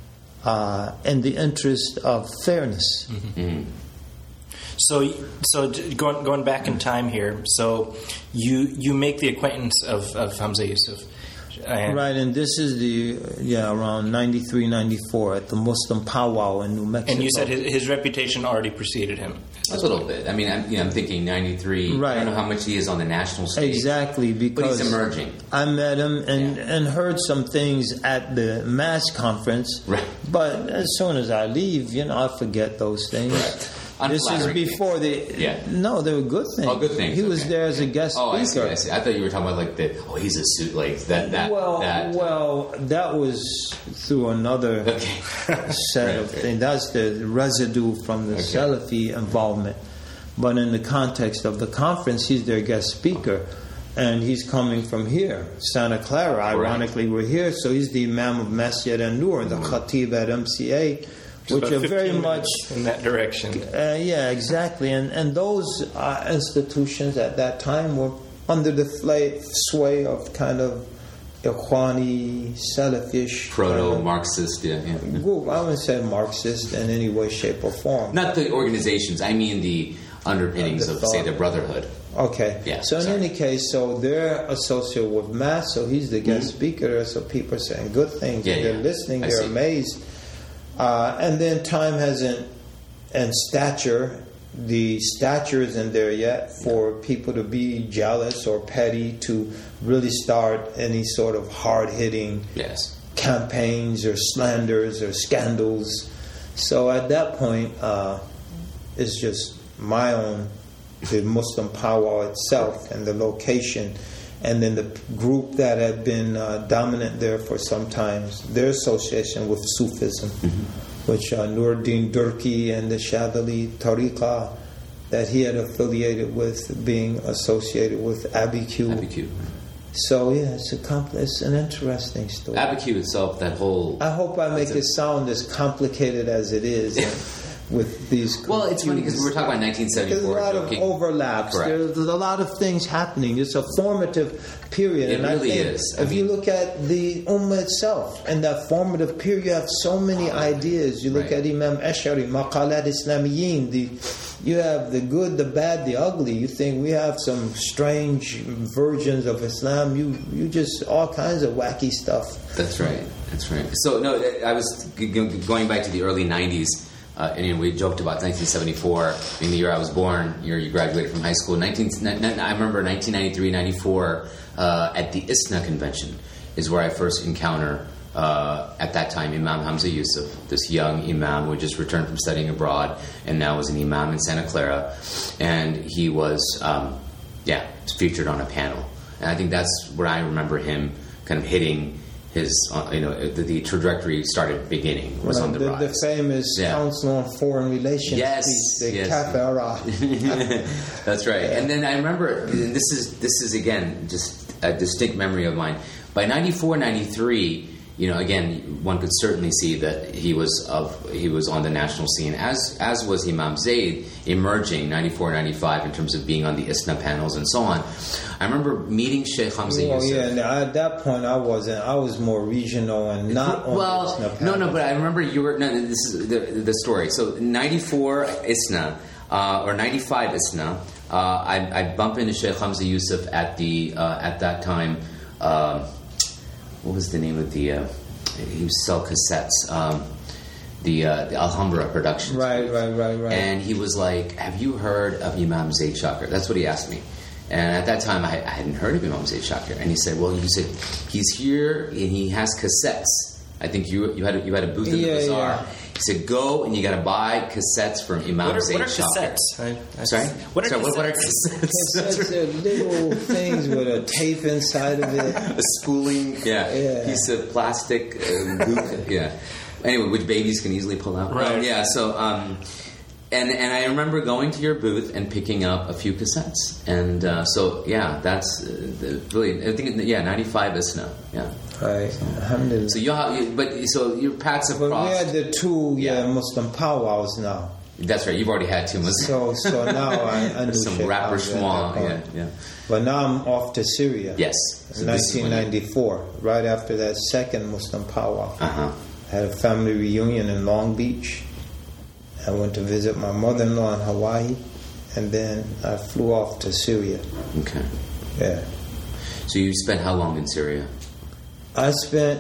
in the interest of fairness. Mm-hmm. So going back in time here, so you make the acquaintance of Hamza Yusuf. Right, and this is around 93, 94 at the Muslim powwow in New Mexico. And you said his reputation already preceded him. A little bit. I mean, I'm thinking 93. Right. I don't know how much he is on the national stage. Exactly, because but he's emerging. I met him and heard some things at the mass conference. Right. But as soon as I leave, I forget those things. Right. This is before No, they were good things. Oh, good things. He was there as a guest speaker. I see. I thought you were talking about he's a suit, like that. Well, that was through another set of things. That's the residue from the Salafi involvement. But in the context of the conference, he's their guest speaker. And he's coming from here, Santa Clara. Ironically, we're here. So he's the Imam of Masjid An-Nur, the Khatib at MCA. Which are very much in that direction. Yeah, exactly. And those institutions at that time were under the sway of kind of Ikhwani, Salafish. Proto-Marxist, Group. I wouldn't say Marxist in any way, shape, or form. Not the organizations. I mean the underpinnings of, say, the Brotherhood. Okay. Yeah, so in any case, so they're associated with Mass, so he's the guest speaker there, so people are saying good things, they're listening, they're amazed. And then time hasn't, and stature, the stature isn't there yet for people to be jealous or petty to really start any sort of hard-hitting campaigns or slanders or scandals. So at that point, it's just my own, the Muslim powwow itself and the location, and then the group that had been dominant there for some time, their association with Sufism, which Nuruddin Durki and the Shadhali Tariqa that he had affiliated with, being associated with Abiq. So it's an interesting story. Abiq itself, that whole... I hope I make it sound as complicated as it is. With these, well, it's funny because we were talking about 1974. There's a lot of overlaps. There's a lot of things happening. It's a formative period. It really is. If you look at the Ummah itself, and that formative period, you have so many ideas. You look at Imam Ash'ari, Maqalat Islamiyin. You have the good, the bad, the ugly. You think we have some strange versions of Islam. You just all kinds of wacky stuff. That's right. So no, I was going back to the early 90s. And we joked about 1974, in the year I was born, year you graduated from high school. I remember 1993, 94, at the ISNA convention is where I first encounter, at that time, Imam Hamza Yusuf, this young imam who had just returned from studying abroad and now was an imam in Santa Clara. And he was, featured on a panel. And I think that's where I remember him kind of hitting his, the trajectory started beginning, was on the rise. The famous Council on Foreign Relations speech, Kafara. That's right. And then I remember, and this is again just a distinct memory of mine. By 94, 93, again, one could certainly see that he was on the national scene, as was Imam Zaid, emerging 94, 95 in terms of being on the ISNA panels and so on. I remember meeting Sheikh Hamza Yusuf. At that point I wasn't. I was more regional and not on ISNA panels. No, but I remember you were. No, this is the story. So 94 ISNA or 95 ISNA. I bump into Sheikh Hamza Yusuf at that time. What was the name of the? He used to sell cassettes. The Alhambra Productions. Right. And he was like, "Have you heard of Imam Zaid Shakir?" That's what he asked me. And at that time, I hadn't heard of Imam Zaid Shakir. And he said, "Well, he's here and he has cassettes. I think you had a booth in the bazaar." Yeah. He said, "Go and you got to buy cassettes from Imam Zaid Shakir." What are cassettes? Sorry? What are cassettes? Cassettes are little things with a tape inside of it. A spooling piece of plastic. Anyway, which babies can easily pull out. Right. So, and I remember going to your booth and picking up a few cassettes. And that's really, I think, 95 ISNA. Yeah. Right. Alhamdulillah. So your paths have crossed. We had the two Muslim powwows now. That's right. You've already had two Muslim. So now I knew some rapprochement. Yeah. But now I'm off to Syria. Yes. In 1994, right after that second Muslim powwow. Uh-huh. I had a family reunion in Long Beach. I went to visit my mother-in-law in Hawaii, and then I flew off to Syria. Okay. Yeah. So you spent how long in Syria? I spent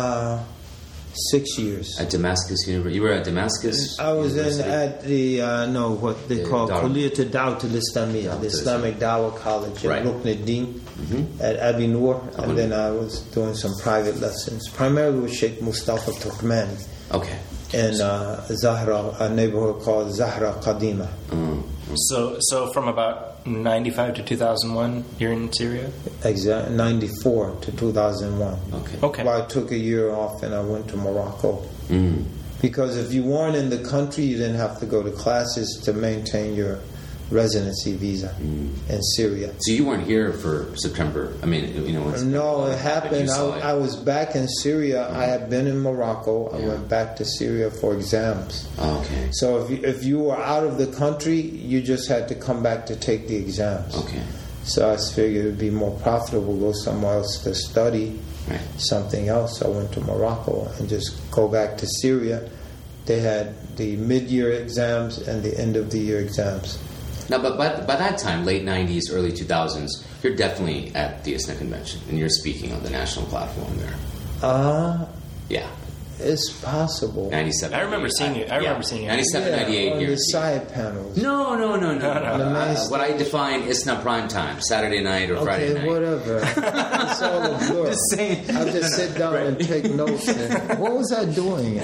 6 years. At Damascus University? You were at Damascus I was University? at the, what they call Kulliyat al-Dawat al-Islamiyya, the Islamic Dawah College at Rukn al-Din at Abi Noor. And then I was doing some private lessons, primarily with Sheikh Mustafa Turkmani. Okay. In Zahra, a neighborhood called Zahra Qadima. So from about 95 to 2001, you're in Syria? Exactly, 94 to 2001. Okay. Well, I took a year off and I went to Morocco. Because if you weren't in the country, you didn't have to go to classes to maintain your residency visa in Syria. So you weren't here for September? I mean, no, it happened. I was back in Syria. I had been in Morocco. I went back to Syria for exams. Okay. So if you were out of the country, you just had to come back to take the exams. Okay. So I figured it would be more profitable to go somewhere else to study something else. I went to Morocco and just go back to Syria. They had the mid-year exams and the end-of-the-year exams. Now, but by that time, late 90s, early 2000s, you're definitely at the ISNA convention, and you're speaking on the national platform there. Yeah. It's possible. 97. I remember seeing it. I remember seeing it. 97, 98 on here. the side panels. No. What I define ISNA prime time, Saturday night or Friday night. Okay, whatever. It's all a blur. Just saying. I'll just sit down and take notes. And, what was I doing?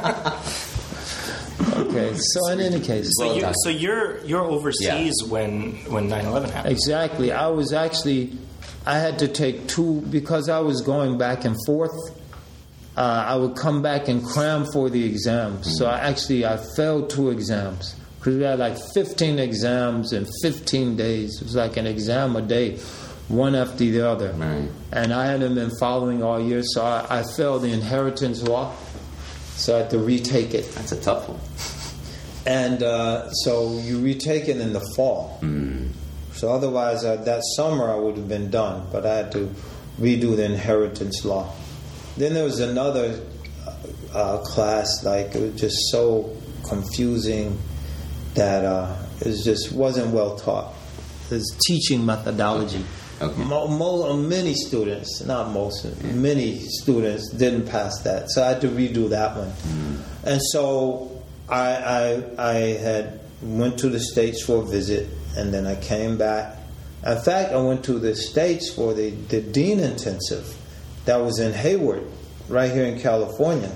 Okay, so in any case. So you're overseas when 9/11 happened. Exactly. I had to take two, because I was going back and forth. I would come back and cram for the exams. So I failed 2 exams. Because we had like 15 exams in 15 days. It was like an exam a day, one after the other. Right. And I hadn't been following all year, so I failed the inheritance law. So I had to retake it. That's a tough one. And so you retake it in the fall. So otherwise, that summer I would have been done. But I had to redo the inheritance law. Then there was another class, like it was just so confusing that it just wasn't well taught. It's teaching methodology. Okay. Many students, not most, many students didn't pass that. So I had to redo that one. And so I had went to the States for a visit, and then I came back. In fact, I went to the States for the Dean Intensive. That was in Hayward, right here in California.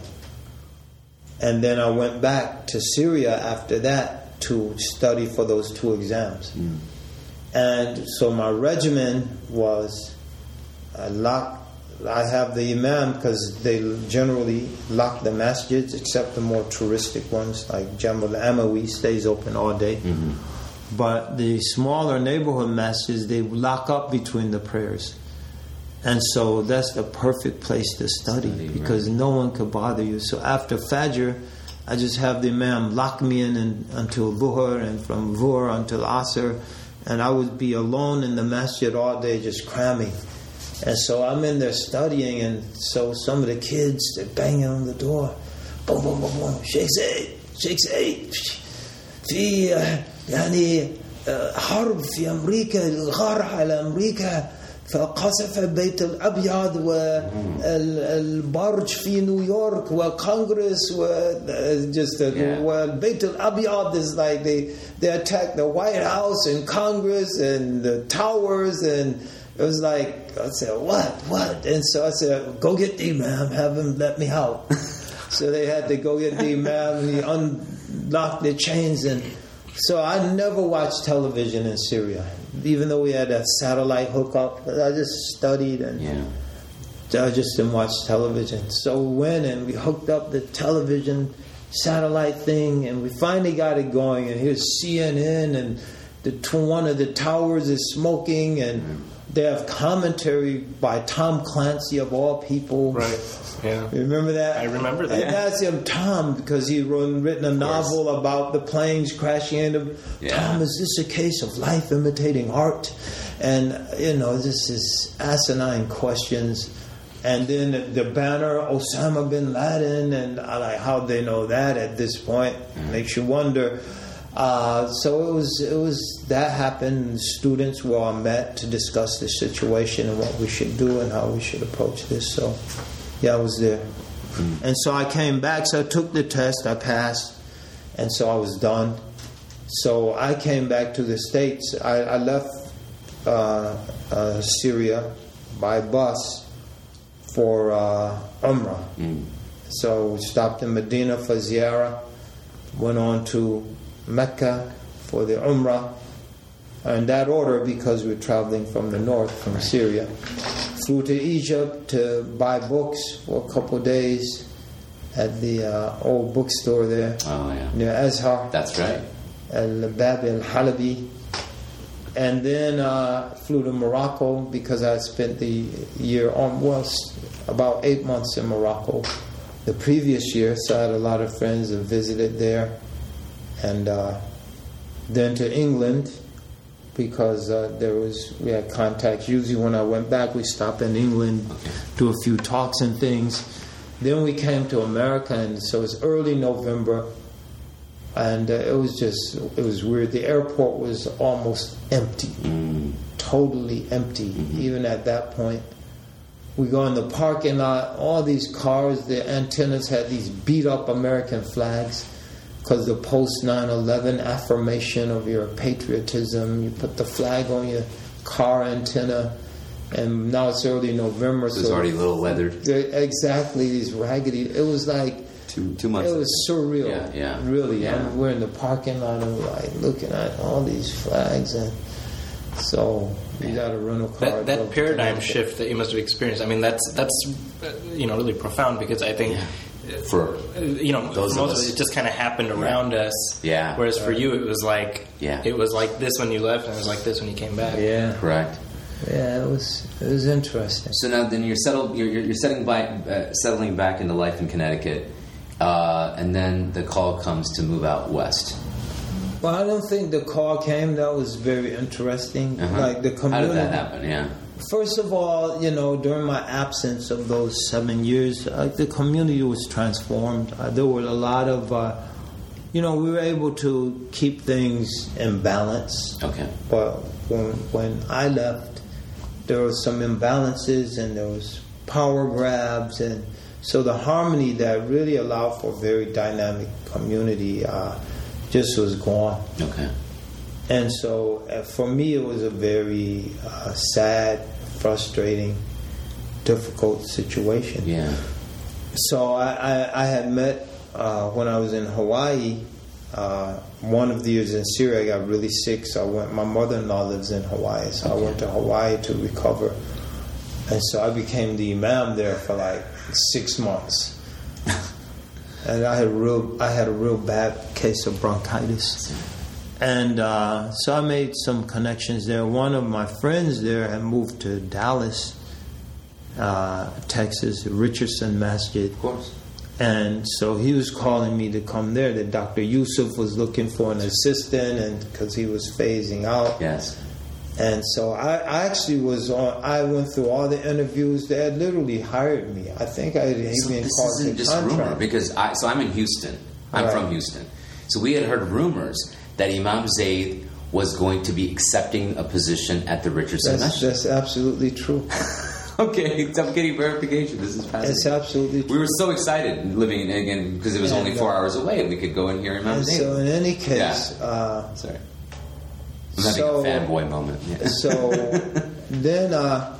And then I went back to Syria after that to study for those 2 exams. And so my regimen was locked. I have the imam, because they generally lock the masjids except the more touristic ones, like Jamal Amawi stays open all day. But the smaller neighborhood masjids, they lock up between the prayers. And so that's the perfect place to study, because no one could bother you. So after Fajr, I just have the imam lock me in until Dhuhr, and from Dhuhr until Asr, and I would be alone in the masjid all day just cramming. And so I'm in there studying, and so some of the kids, they're banging on the door. Boom, boom, boom, boom. Sheikh Zaid. في يعني حرب في أمريكا، الغار على أمريكا، فقصف البيت الأبيض والبرج في نيويورك وكونغرس والبيت الأبيض is like they attacked the White House and Congress and the towers, and it was like, I said, what? And so I said, go get the imam, have him let me out. So they had to go get the imam, and he unlocked the chains. And so I never watched television in Syria, even though we had a satellite hookup. I just studied, and I just didn't watch television. So we went and we hooked up the television satellite thing, and we finally got it going. And here's CNN, and one of the towers is smoking, and they have commentary by Tom Clancy, of all people. Right. Yeah. You remember that? I remember that. And that's him, Tom, because he written a novel about the planes crashing into. Tom, is this a case of life imitating art? And this is asinine questions. And then the banner, Osama bin Laden, and how they know that at this point makes you wonder. So it was that happened. Students were all met to discuss the situation and what we should do and how we should approach this. So I was there. And so I came back. So I took the test. I passed, and so I was done. So I came back to the States. I left Syria by bus for Umrah. So we stopped in Medina for Ziyarah, went on to Mecca for the Umrah, in that order, because we're traveling from the north, from Syria. Flew to Egypt to buy books for a couple of days at the old bookstore there near Azhar. That's right. Al-Bab al-Halabi. And then flew to Morocco, because I spent the year about 8 months in Morocco the previous year, so I had a lot of friends that visited there. And then to England, because we had contacts. Usually when I went back, we stopped in England, do a few talks and things. Then we came to America, and so it's early November, and it was weird. The airport was almost empty, totally empty, even at that point. We go in the parking lot, all these cars, the antennas had these beat up American flags because the post 9/11 affirmation of your patriotism. You put the flag on your car antenna, and now it's early November. So it's already a little weathered. Exactly, these raggedy. It was like 2 months. It was surreal. Yeah. Really. Yeah. And we're in the parking lot and we're like looking at all these flags, and so we got a rental car. That paradigm shift that you must have experienced. I mean, that's really profound, because I think for most of it just kind of happened around us. Yeah. Whereas for you, it was like it was like this when you left, and it was like this when you came back. Yeah. Correct. Yeah, it was interesting. So now then you're settled. You're settling back into life in Connecticut, and then the call comes to move out west. Well, I don't think the call came. That was very interesting. Like the community. How did that happen? Yeah. First of all, during my absence of those 7 years, the community was transformed. There were a lot of, we were able to keep things in balance. Okay. But when I left, there were some imbalances and there was power grabs, and so the harmony that really allowed for a very dynamic community just was gone. Okay. And so for me, it was a very sad, frustrating, difficult situation. Yeah. So I had met, when I was in Hawaii, one of the years in Syria, I got really sick. So my mother-in-law lives in Hawaii. So I went to Hawaii to recover. And so I became the imam there for like 6 months. And I had a real bad case of bronchitis. And so I made some connections there. One of my friends there had moved to Dallas, Texas, Richardson Masjid. Of course. And so he was calling me to come there. That Dr. Yusuf was looking for an assistant, and because he was phasing out. Yes. And so I actually was on. I went through all the interviews. They had literally hired me. I think I had even called the contract. This isn't just rumor, because I'm in Houston. I'm from Houston. So we had heard rumors that Imam Zaid was going to be accepting a position at the Richardson Masjid. That's absolutely true. Okay, I'm getting verification. This is fascinating. It's absolutely true. We were so excited living in again because it was only 4 hours away, and we could go and hear Imam Zaid. So in any case, sorry, I'm having a fanboy moment. Yeah. So then,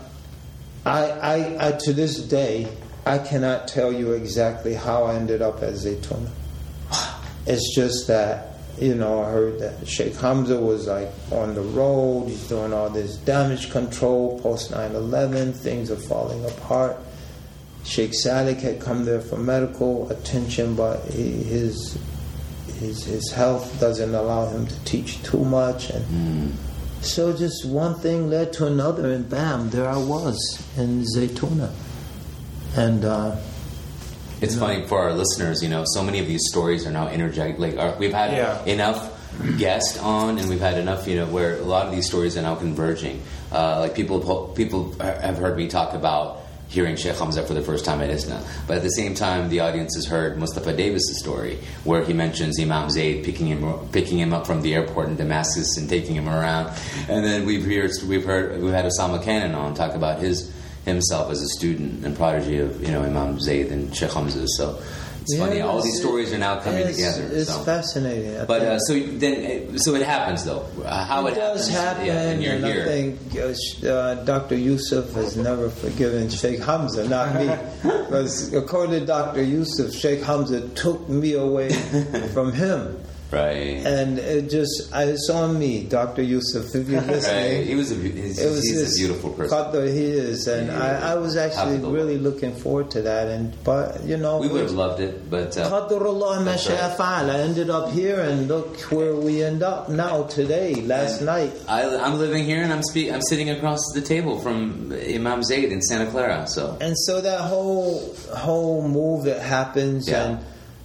I to this day, I cannot tell you exactly how I ended up at Zaytuna. It's just that, I heard that Sheikh Hamza was like on the road, he's doing all this damage control, post 9/11, things are falling apart. Sheikh Sadiq had come there for medical attention, but his health doesn't allow him to teach too much, and so just one thing led to another, and bam, there I was in Zaytuna. And it's funny for our listeners, so many of these stories are now interjected. Like we've had enough guests on, and we've had enough, where a lot of these stories are now converging. Like people have heard me talk about hearing Sheikh Hamza for the first time at ISNA, but at the same time, the audience has heard Mustafa Davis' story, where he mentions Imam Zaid picking him up from the airport in Damascus and taking him around, and then we've had Osama Cannon on talk about himself as a student and prodigy of Imam Zaid and Sheikh Hamza. So it's funny. All these stories are now coming together. It's fascinating. But so it happens though. How it does happen, and you're here. I think Dr. Yusuf has never forgiven Sheikh Hamza, not me. Because according to Dr. Yusuf, Sheikh Hamza took me away from him. Right. And it's on me, Dr. Yusuf, if you're listening. Right. He's a beautiful person. He is. And I was actually really looking forward to that. But we would have loved it, but Qadarullah ma sha'a fa'al. I ended up here, and look where we end up now today, last night. I'm living here, and I'm sitting across the table from Imam Zaid in Santa Clara. And so that whole move that happens, and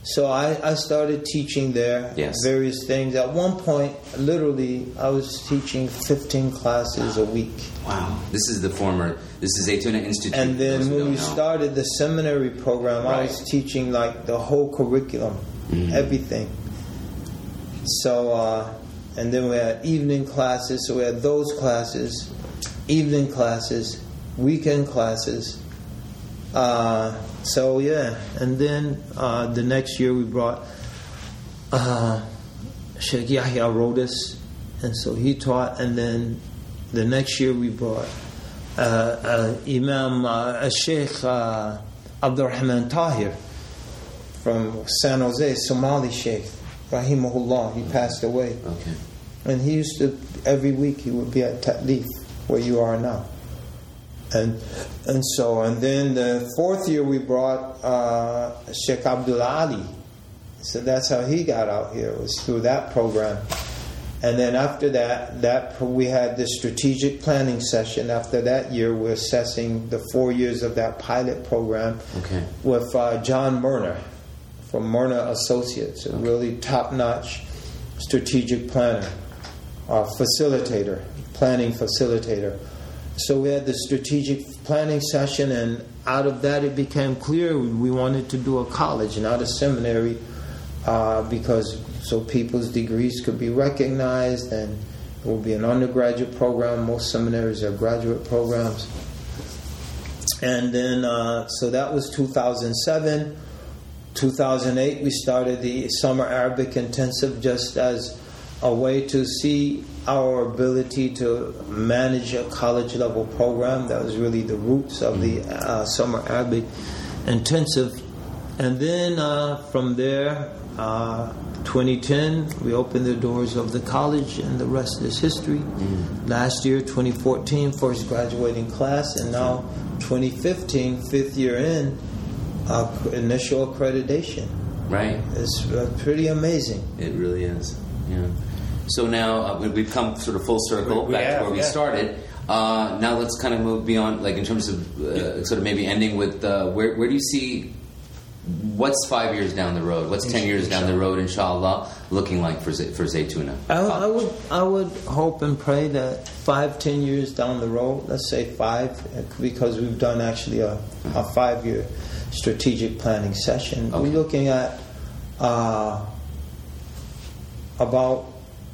So I started teaching there, various things. At one point, literally, I was teaching 15 classes a week. Wow. This is Zaytuna Institute. And then when we started the seminary program, I was teaching like the whole curriculum, everything. So, and then we had evening classes, so we had those classes, evening classes, weekend classes. So yeah, and then the next year we brought Sheikh Yahya Rodis, and so he taught. And then the next year we brought Imam Sheikh Abdurrahman Tahir from San Jose, Somali Sheikh, rahimahullah. He passed away. Okay. And he used to, every week he would be at Ta'leef, where you are now. And then the fourth year we brought Sheikh Abdul Ali. So that's how he got out here, was through that program. And then after that we had the strategic planning session. After that year, we're assessing the 4 years of that pilot program with John Murner from Murner Associates, a really top-notch strategic planner, planning facilitator. So we had the strategic planning session, and out of that it became clear we wanted to do a college, not a seminary, because so people's degrees could be recognized, and it will be an undergraduate program. Most seminaries are graduate programs. And then, so that was 2007. 2008, we started the Summer Arabic Intensive just as a way to see our ability to manage a college-level program. That was really the roots of the Summer Arabic Intensive. And then from there, 2010, we opened the doors of the college, and the rest is history. Last year, 2014, first graduating class, and now 2015, fifth year in, initial accreditation. Right. It's pretty amazing. It really is. Yeah. So now we've come sort of full circle back to where we started. Now let's kind of move beyond, like in terms of sort of maybe ending with where do you see what's 5 years down the road, what's 10 years down the road, inshallah, looking like for Zaytuna? I would hope and pray that 5-10 years down the road, let's say 5, because we've done actually a 5-year strategic planning session. We're looking at about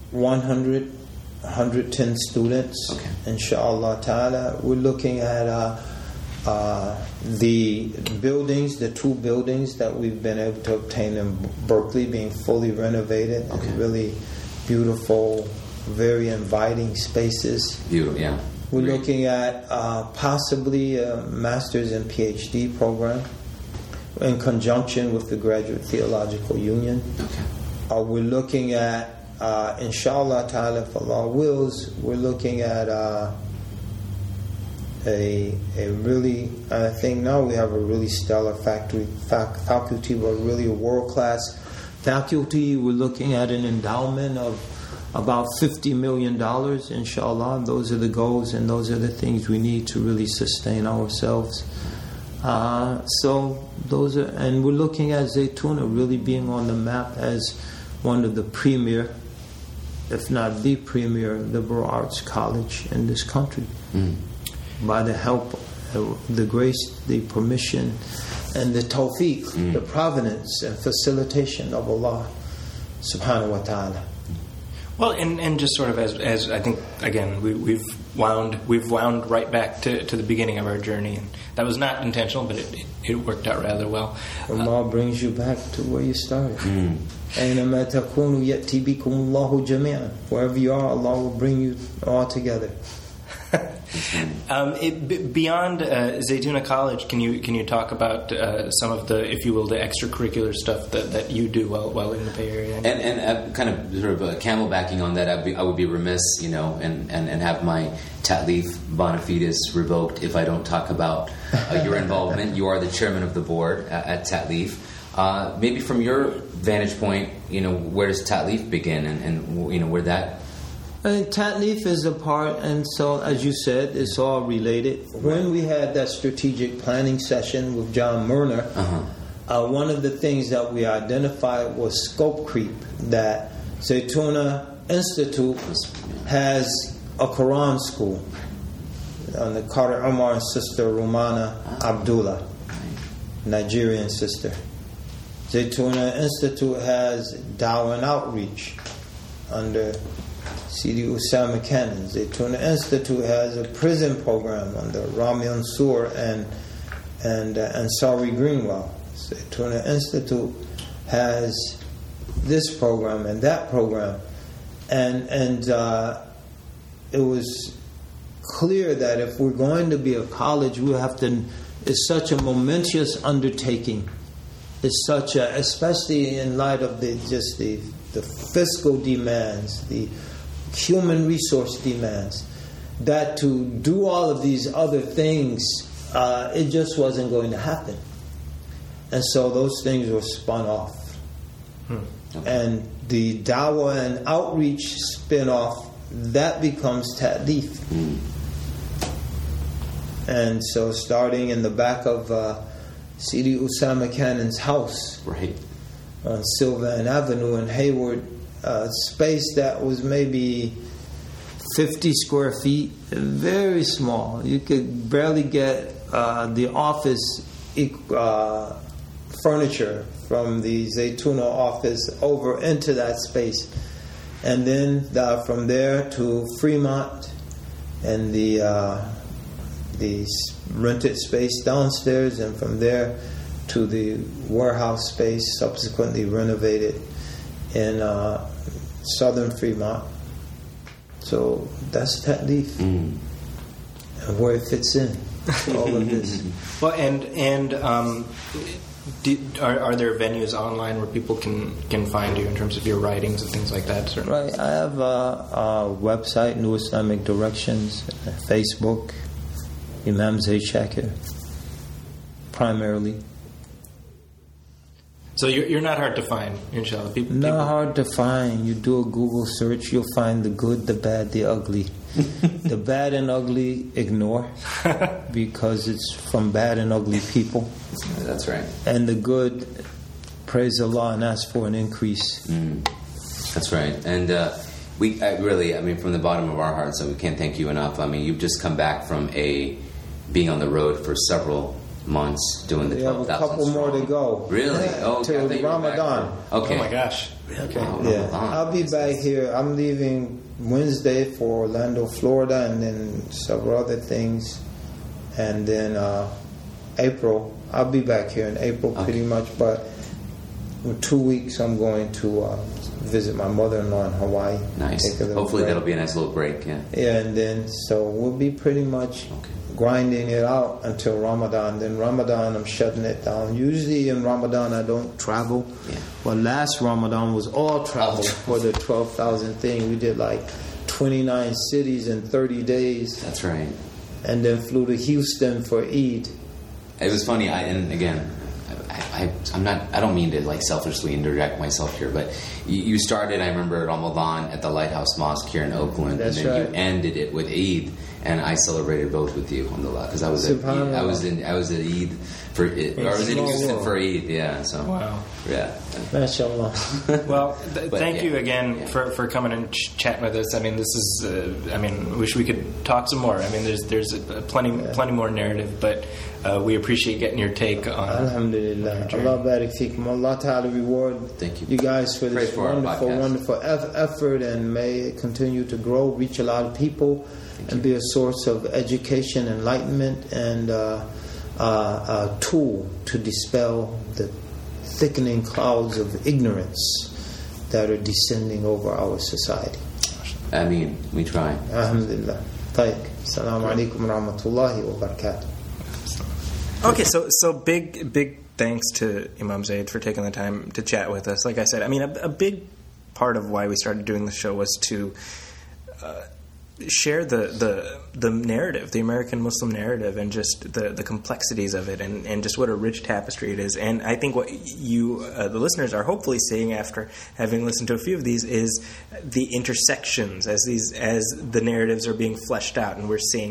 110 students, inshallah ta'ala. We're looking at the buildings, the 2 buildings that we've been able to obtain in Berkeley being fully renovated, really beautiful, very inviting spaces. Beautiful, yeah. We're looking at possibly a master's and PhD program in conjunction with the Graduate Theological Union. We're looking at, inshallah ta'ala, if Allah wills, we're looking at a really, I think now we have a really stellar faculty, but really a world-class faculty. We're looking at an endowment of about $50 million, inshallah. Those are the goals, and those are the things we need to really sustain ourselves. So those are, and we're looking at Zaytuna really being on the map as one of the premier, if not the premier, liberal arts college in this country. By the help, the grace, the permission, and the tawfiq, the providence and facilitation of Allah subhanahu wa ta'ala. Well, and just sort of as I think, again, we've wound right back to the beginning of our journey, and that was not intentional, but it worked out rather well. Allah brings you back to where you started. أَيْنَمَا تَكُونُوا يَأْتِي بِكُمُ اللَّهُ جَمِيعًا. Wherever you are, Allah will bring you all together. Beyond Zaytuna College, can you talk about some of the, if you will, the extracurricular stuff that you do while in the Bay Area? And kind of sort of camelbacking on that, I would be remiss, and have my Ta'leef bona fides revoked if I don't talk about your involvement. You are the chairman of the board at Ta'leef. Maybe from your vantage point, where does Ta'leef begin, and where that. Ta'leef is a part, and so as you said, it's all related. When we had that strategic planning session with John Murner, one of the things that we identified was scope creep, that Zaytuna Institute has a Quran school on the Carter Umar and sister Rumana Abdullah, Nigerian sister. Zaytuna Institute has Dawah and Outreach under Sidi Usama Cannon. Zaytuna Institute has a prison program under Rami Ansur and Ansari Greenwell. Zaytuna Institute has this program and that program, and it was clear that if we're going to be a college, we have to. It's such a momentous undertaking. It's such a, especially in light of the fiscal demands, the human resource demands, that to do all of these other things, it just wasn't going to happen. And so those things were spun off. And the Dawah and Outreach spin-off, that becomes Ta'leef. And so starting in the back of Sidi Usama Cannon's house, right, on Sylvan Avenue in Hayward, space that was maybe 50 square feet, very small. You could barely get the office furniture from the Zaytuna office over into that space. And then from there to Fremont and the rented space downstairs, and from there to the warehouse space subsequently renovated in southern Fremont. So that's Ta'leef, and where it fits in, all of this. Well, and are there venues online where people can find you in terms of your writings and things like that? Certainly. Right. I have a website, New Islamic Directions, Facebook, Imam Zaid Shakir, primarily. So you're not hard to find, inshallah. Not hard to find. You do a Google search, you'll find the good, the bad, the ugly. The bad and ugly, ignore, because it's from bad and ugly people. That's right. And the good, praise Allah and ask for an increase. That's right. And from the bottom of our hearts, we can't thank you enough. I mean, you've just come back from being on the road for several months doing the 12,000 We have a couple more to go. Really? Oh, to Ramadan. Okay. Oh my gosh. Okay. Yeah, I'll be back here. I'm leaving Wednesday for Orlando, Florida, and then several other things. And then April, I'll be back here in April pretty much. But in 2 weeks, I'm going to visit my mother-in-law in Hawaii. Nice. Hopefully that'll be a nice little break. Yeah. Yeah, and then so we'll be pretty much grinding it out until Ramadan. Then Ramadan, I'm shutting it down. Usually in Ramadan, I don't travel. Yeah. Well, last Ramadan was all travel for the 12,000 thing. We did like 29 cities in 30 days. That's right. And then flew to Houston for Eid. It was funny. I don't mean to like selfishly interject myself here, but you started, I remember, Ramadan at the Lighthouse Mosque here in Oakland. That's and then right. You ended it with Eid, and I celebrated both with you, alhamdulillah, because I was at Eid for Eid, or I was in Houston for Eid. Yeah. So wow. Yeah. MashaAllah. Well, thank you again for coming and chatting with us. I mean, this is. Wish we could talk some more. I mean, there's plenty more narrative, but we appreciate getting your take on. Alhamdulillah. Allah barik fikum. Allah Ta'ala reward you guys for this wonderful effort, and may it continue to grow, reach a lot of people, and be a source of education, enlightenment, and a tool to dispel the thickening clouds of ignorance that are descending over our society. Ameen. We try. Alhamdulillah. Tayyib. Assalamu alaikum wa rahmatullahi wa barakatuh. Okay, so big thanks to Imam Zaid for taking the time to chat with us. Like I said, I mean, a big part of why we started doing the show was to share the narrative, the American Muslim narrative, and just the complexities of it, and just what a rich tapestry it is. And I think what you, the listeners, are hopefully seeing after having listened to a few of these is the intersections as the narratives are being fleshed out, and we're seeing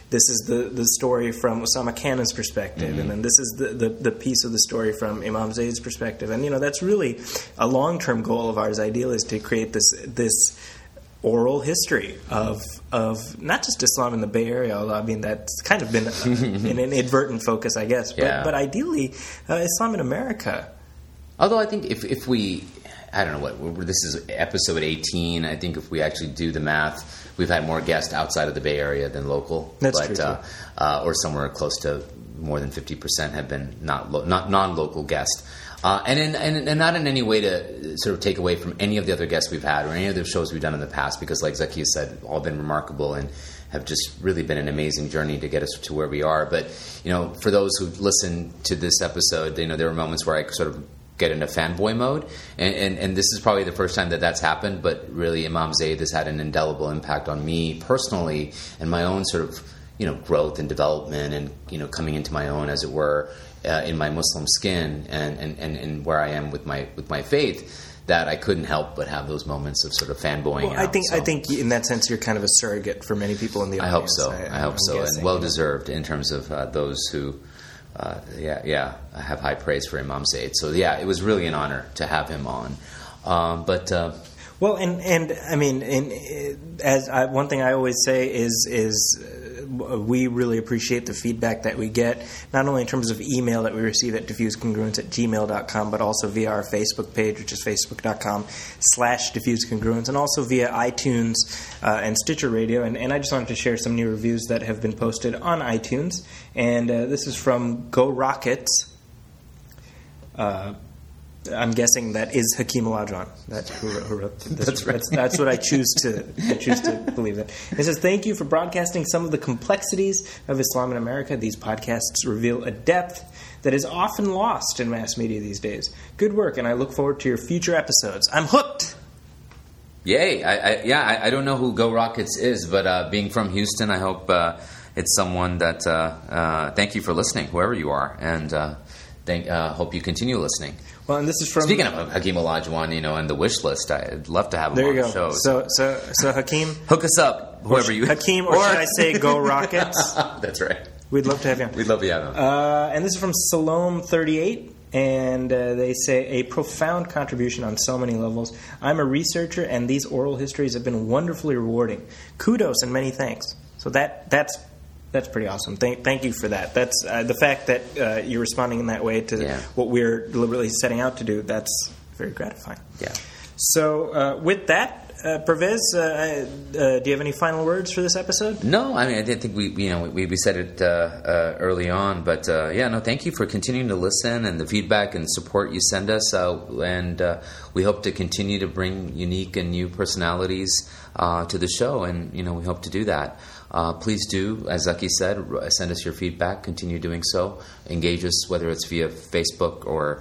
this is the story from Osama Khan's perspective, and then this is the piece of the story from Imam Zaid's perspective. And that's really a long-term goal of ours. Ideally, is to create this oral history of not just Islam in the Bay Area, although I mean that's kind of been an inadvertent focus, I guess. But ideally, Islam in America. Although I think if we, I don't know what, this is episode 18. I think if we actually do the math, we've had more guests outside of the Bay Area than local. That's true. Or somewhere close to more than 50% have been not non-local guests. And not in any way to sort of take away from any of the other guests we've had or any of the shows we've done in the past, because like Zaki said, all been remarkable and have just really been an amazing journey to get us to where we are. But, for those who listen to this episode, there were moments where I sort of get into fanboy mode. And this is probably the first time that's happened, but really Imam Zaid has had an indelible impact on me personally and my own sort of, growth and development and, coming into my own, as it were, in my Muslim skin and where I am with my faith, that I couldn't help but have those moments of sort of fanboying. Well, I think in that sense you're kind of a surrogate for many people in the audience. I hope so, and well deserved in terms of those who, I have high praise for Imam Zaid. So it was really an honor to have him on. Well, and I mean, one thing I always say is we really appreciate the feedback that we get, not only in terms of email that we receive at diffusecongruence@gmail.com, but also via our Facebook page, which is facebook.com/diffusecongruence, and also via iTunes and Stitcher Radio. And I just wanted to share some new reviews that have been posted on iTunes. And this is from Go Rockets. I'm guessing that is Hakeem Olajuwon. That's who wrote this. That's right. That's what I choose to believe that. It says, "Thank you for broadcasting some of the complexities of Islam in America. These podcasts reveal a depth that is often lost in mass media these days. Good work, and I look forward to your future episodes. I'm hooked." Yay! I don't know who Go Rockets is, but being from Houston, I hope it's someone that. Thank you for listening, whoever you are, and hope you continue listening. Well, and this is from... Speaking of Hakeem Olajuwon, and the wish list, I'd love to have him on the show. So Hakeem... Hook us up, whoever you... Hakeem, or should I say Go Rockets? That's right. We'd love to have you on. We'd love to have him. And this is from Salome38, and they say, "A profound contribution on so many levels. I'm a researcher, and these oral histories have been wonderfully rewarding. Kudos and many thanks." So that's pretty awesome. Thank you for that. That's the fact that you're responding in that way to what we're deliberately setting out to do. That's very gratifying. Yeah. So with that, Pervez, do you have any final words for this episode? No, I mean I didn't think we said it early on, but thank you for continuing to listen and the feedback and support you send us, and we hope to continue to bring unique and new personalities to the show, and we hope to do that. Please do, as Zaki said, send us your feedback. Continue doing so. Engage us, whether it's via Facebook or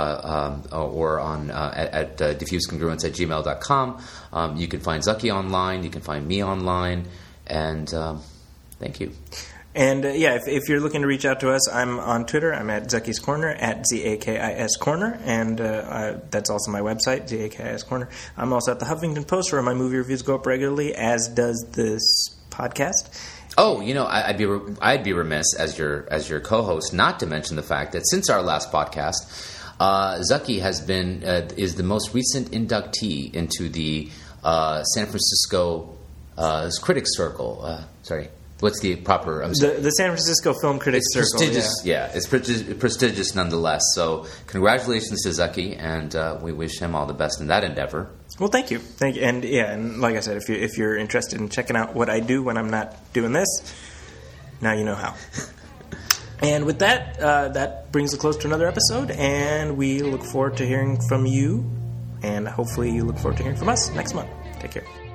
on at diffusecongruence@gmail.com. You can find Zaki online. You can find me online. And thank you. And if you're looking to reach out to us, I'm on Twitter. I'm at Zaki's Corner, at ZAKIS Corner, and that's also my website, ZAKIS Corner. I'm also at the Huffington Post, where my movie reviews go up regularly, as does this podcast. Oh, I'd be remiss as your co-host not to mention the fact that since our last podcast, Zaki has been is the most recent inductee into the San Francisco Critics Circle. What's the proper? The San Francisco Film Critics Circle. Prestigious, it's prestigious nonetheless. So congratulations to Zaki, and we wish him all the best in that endeavor. Well, thank you, and like I said, if you're interested in checking out what I do when I'm not doing this, now you know how. And with that, that brings a close to another episode, and we look forward to hearing from you, and hopefully you look forward to hearing from us next month. Take care.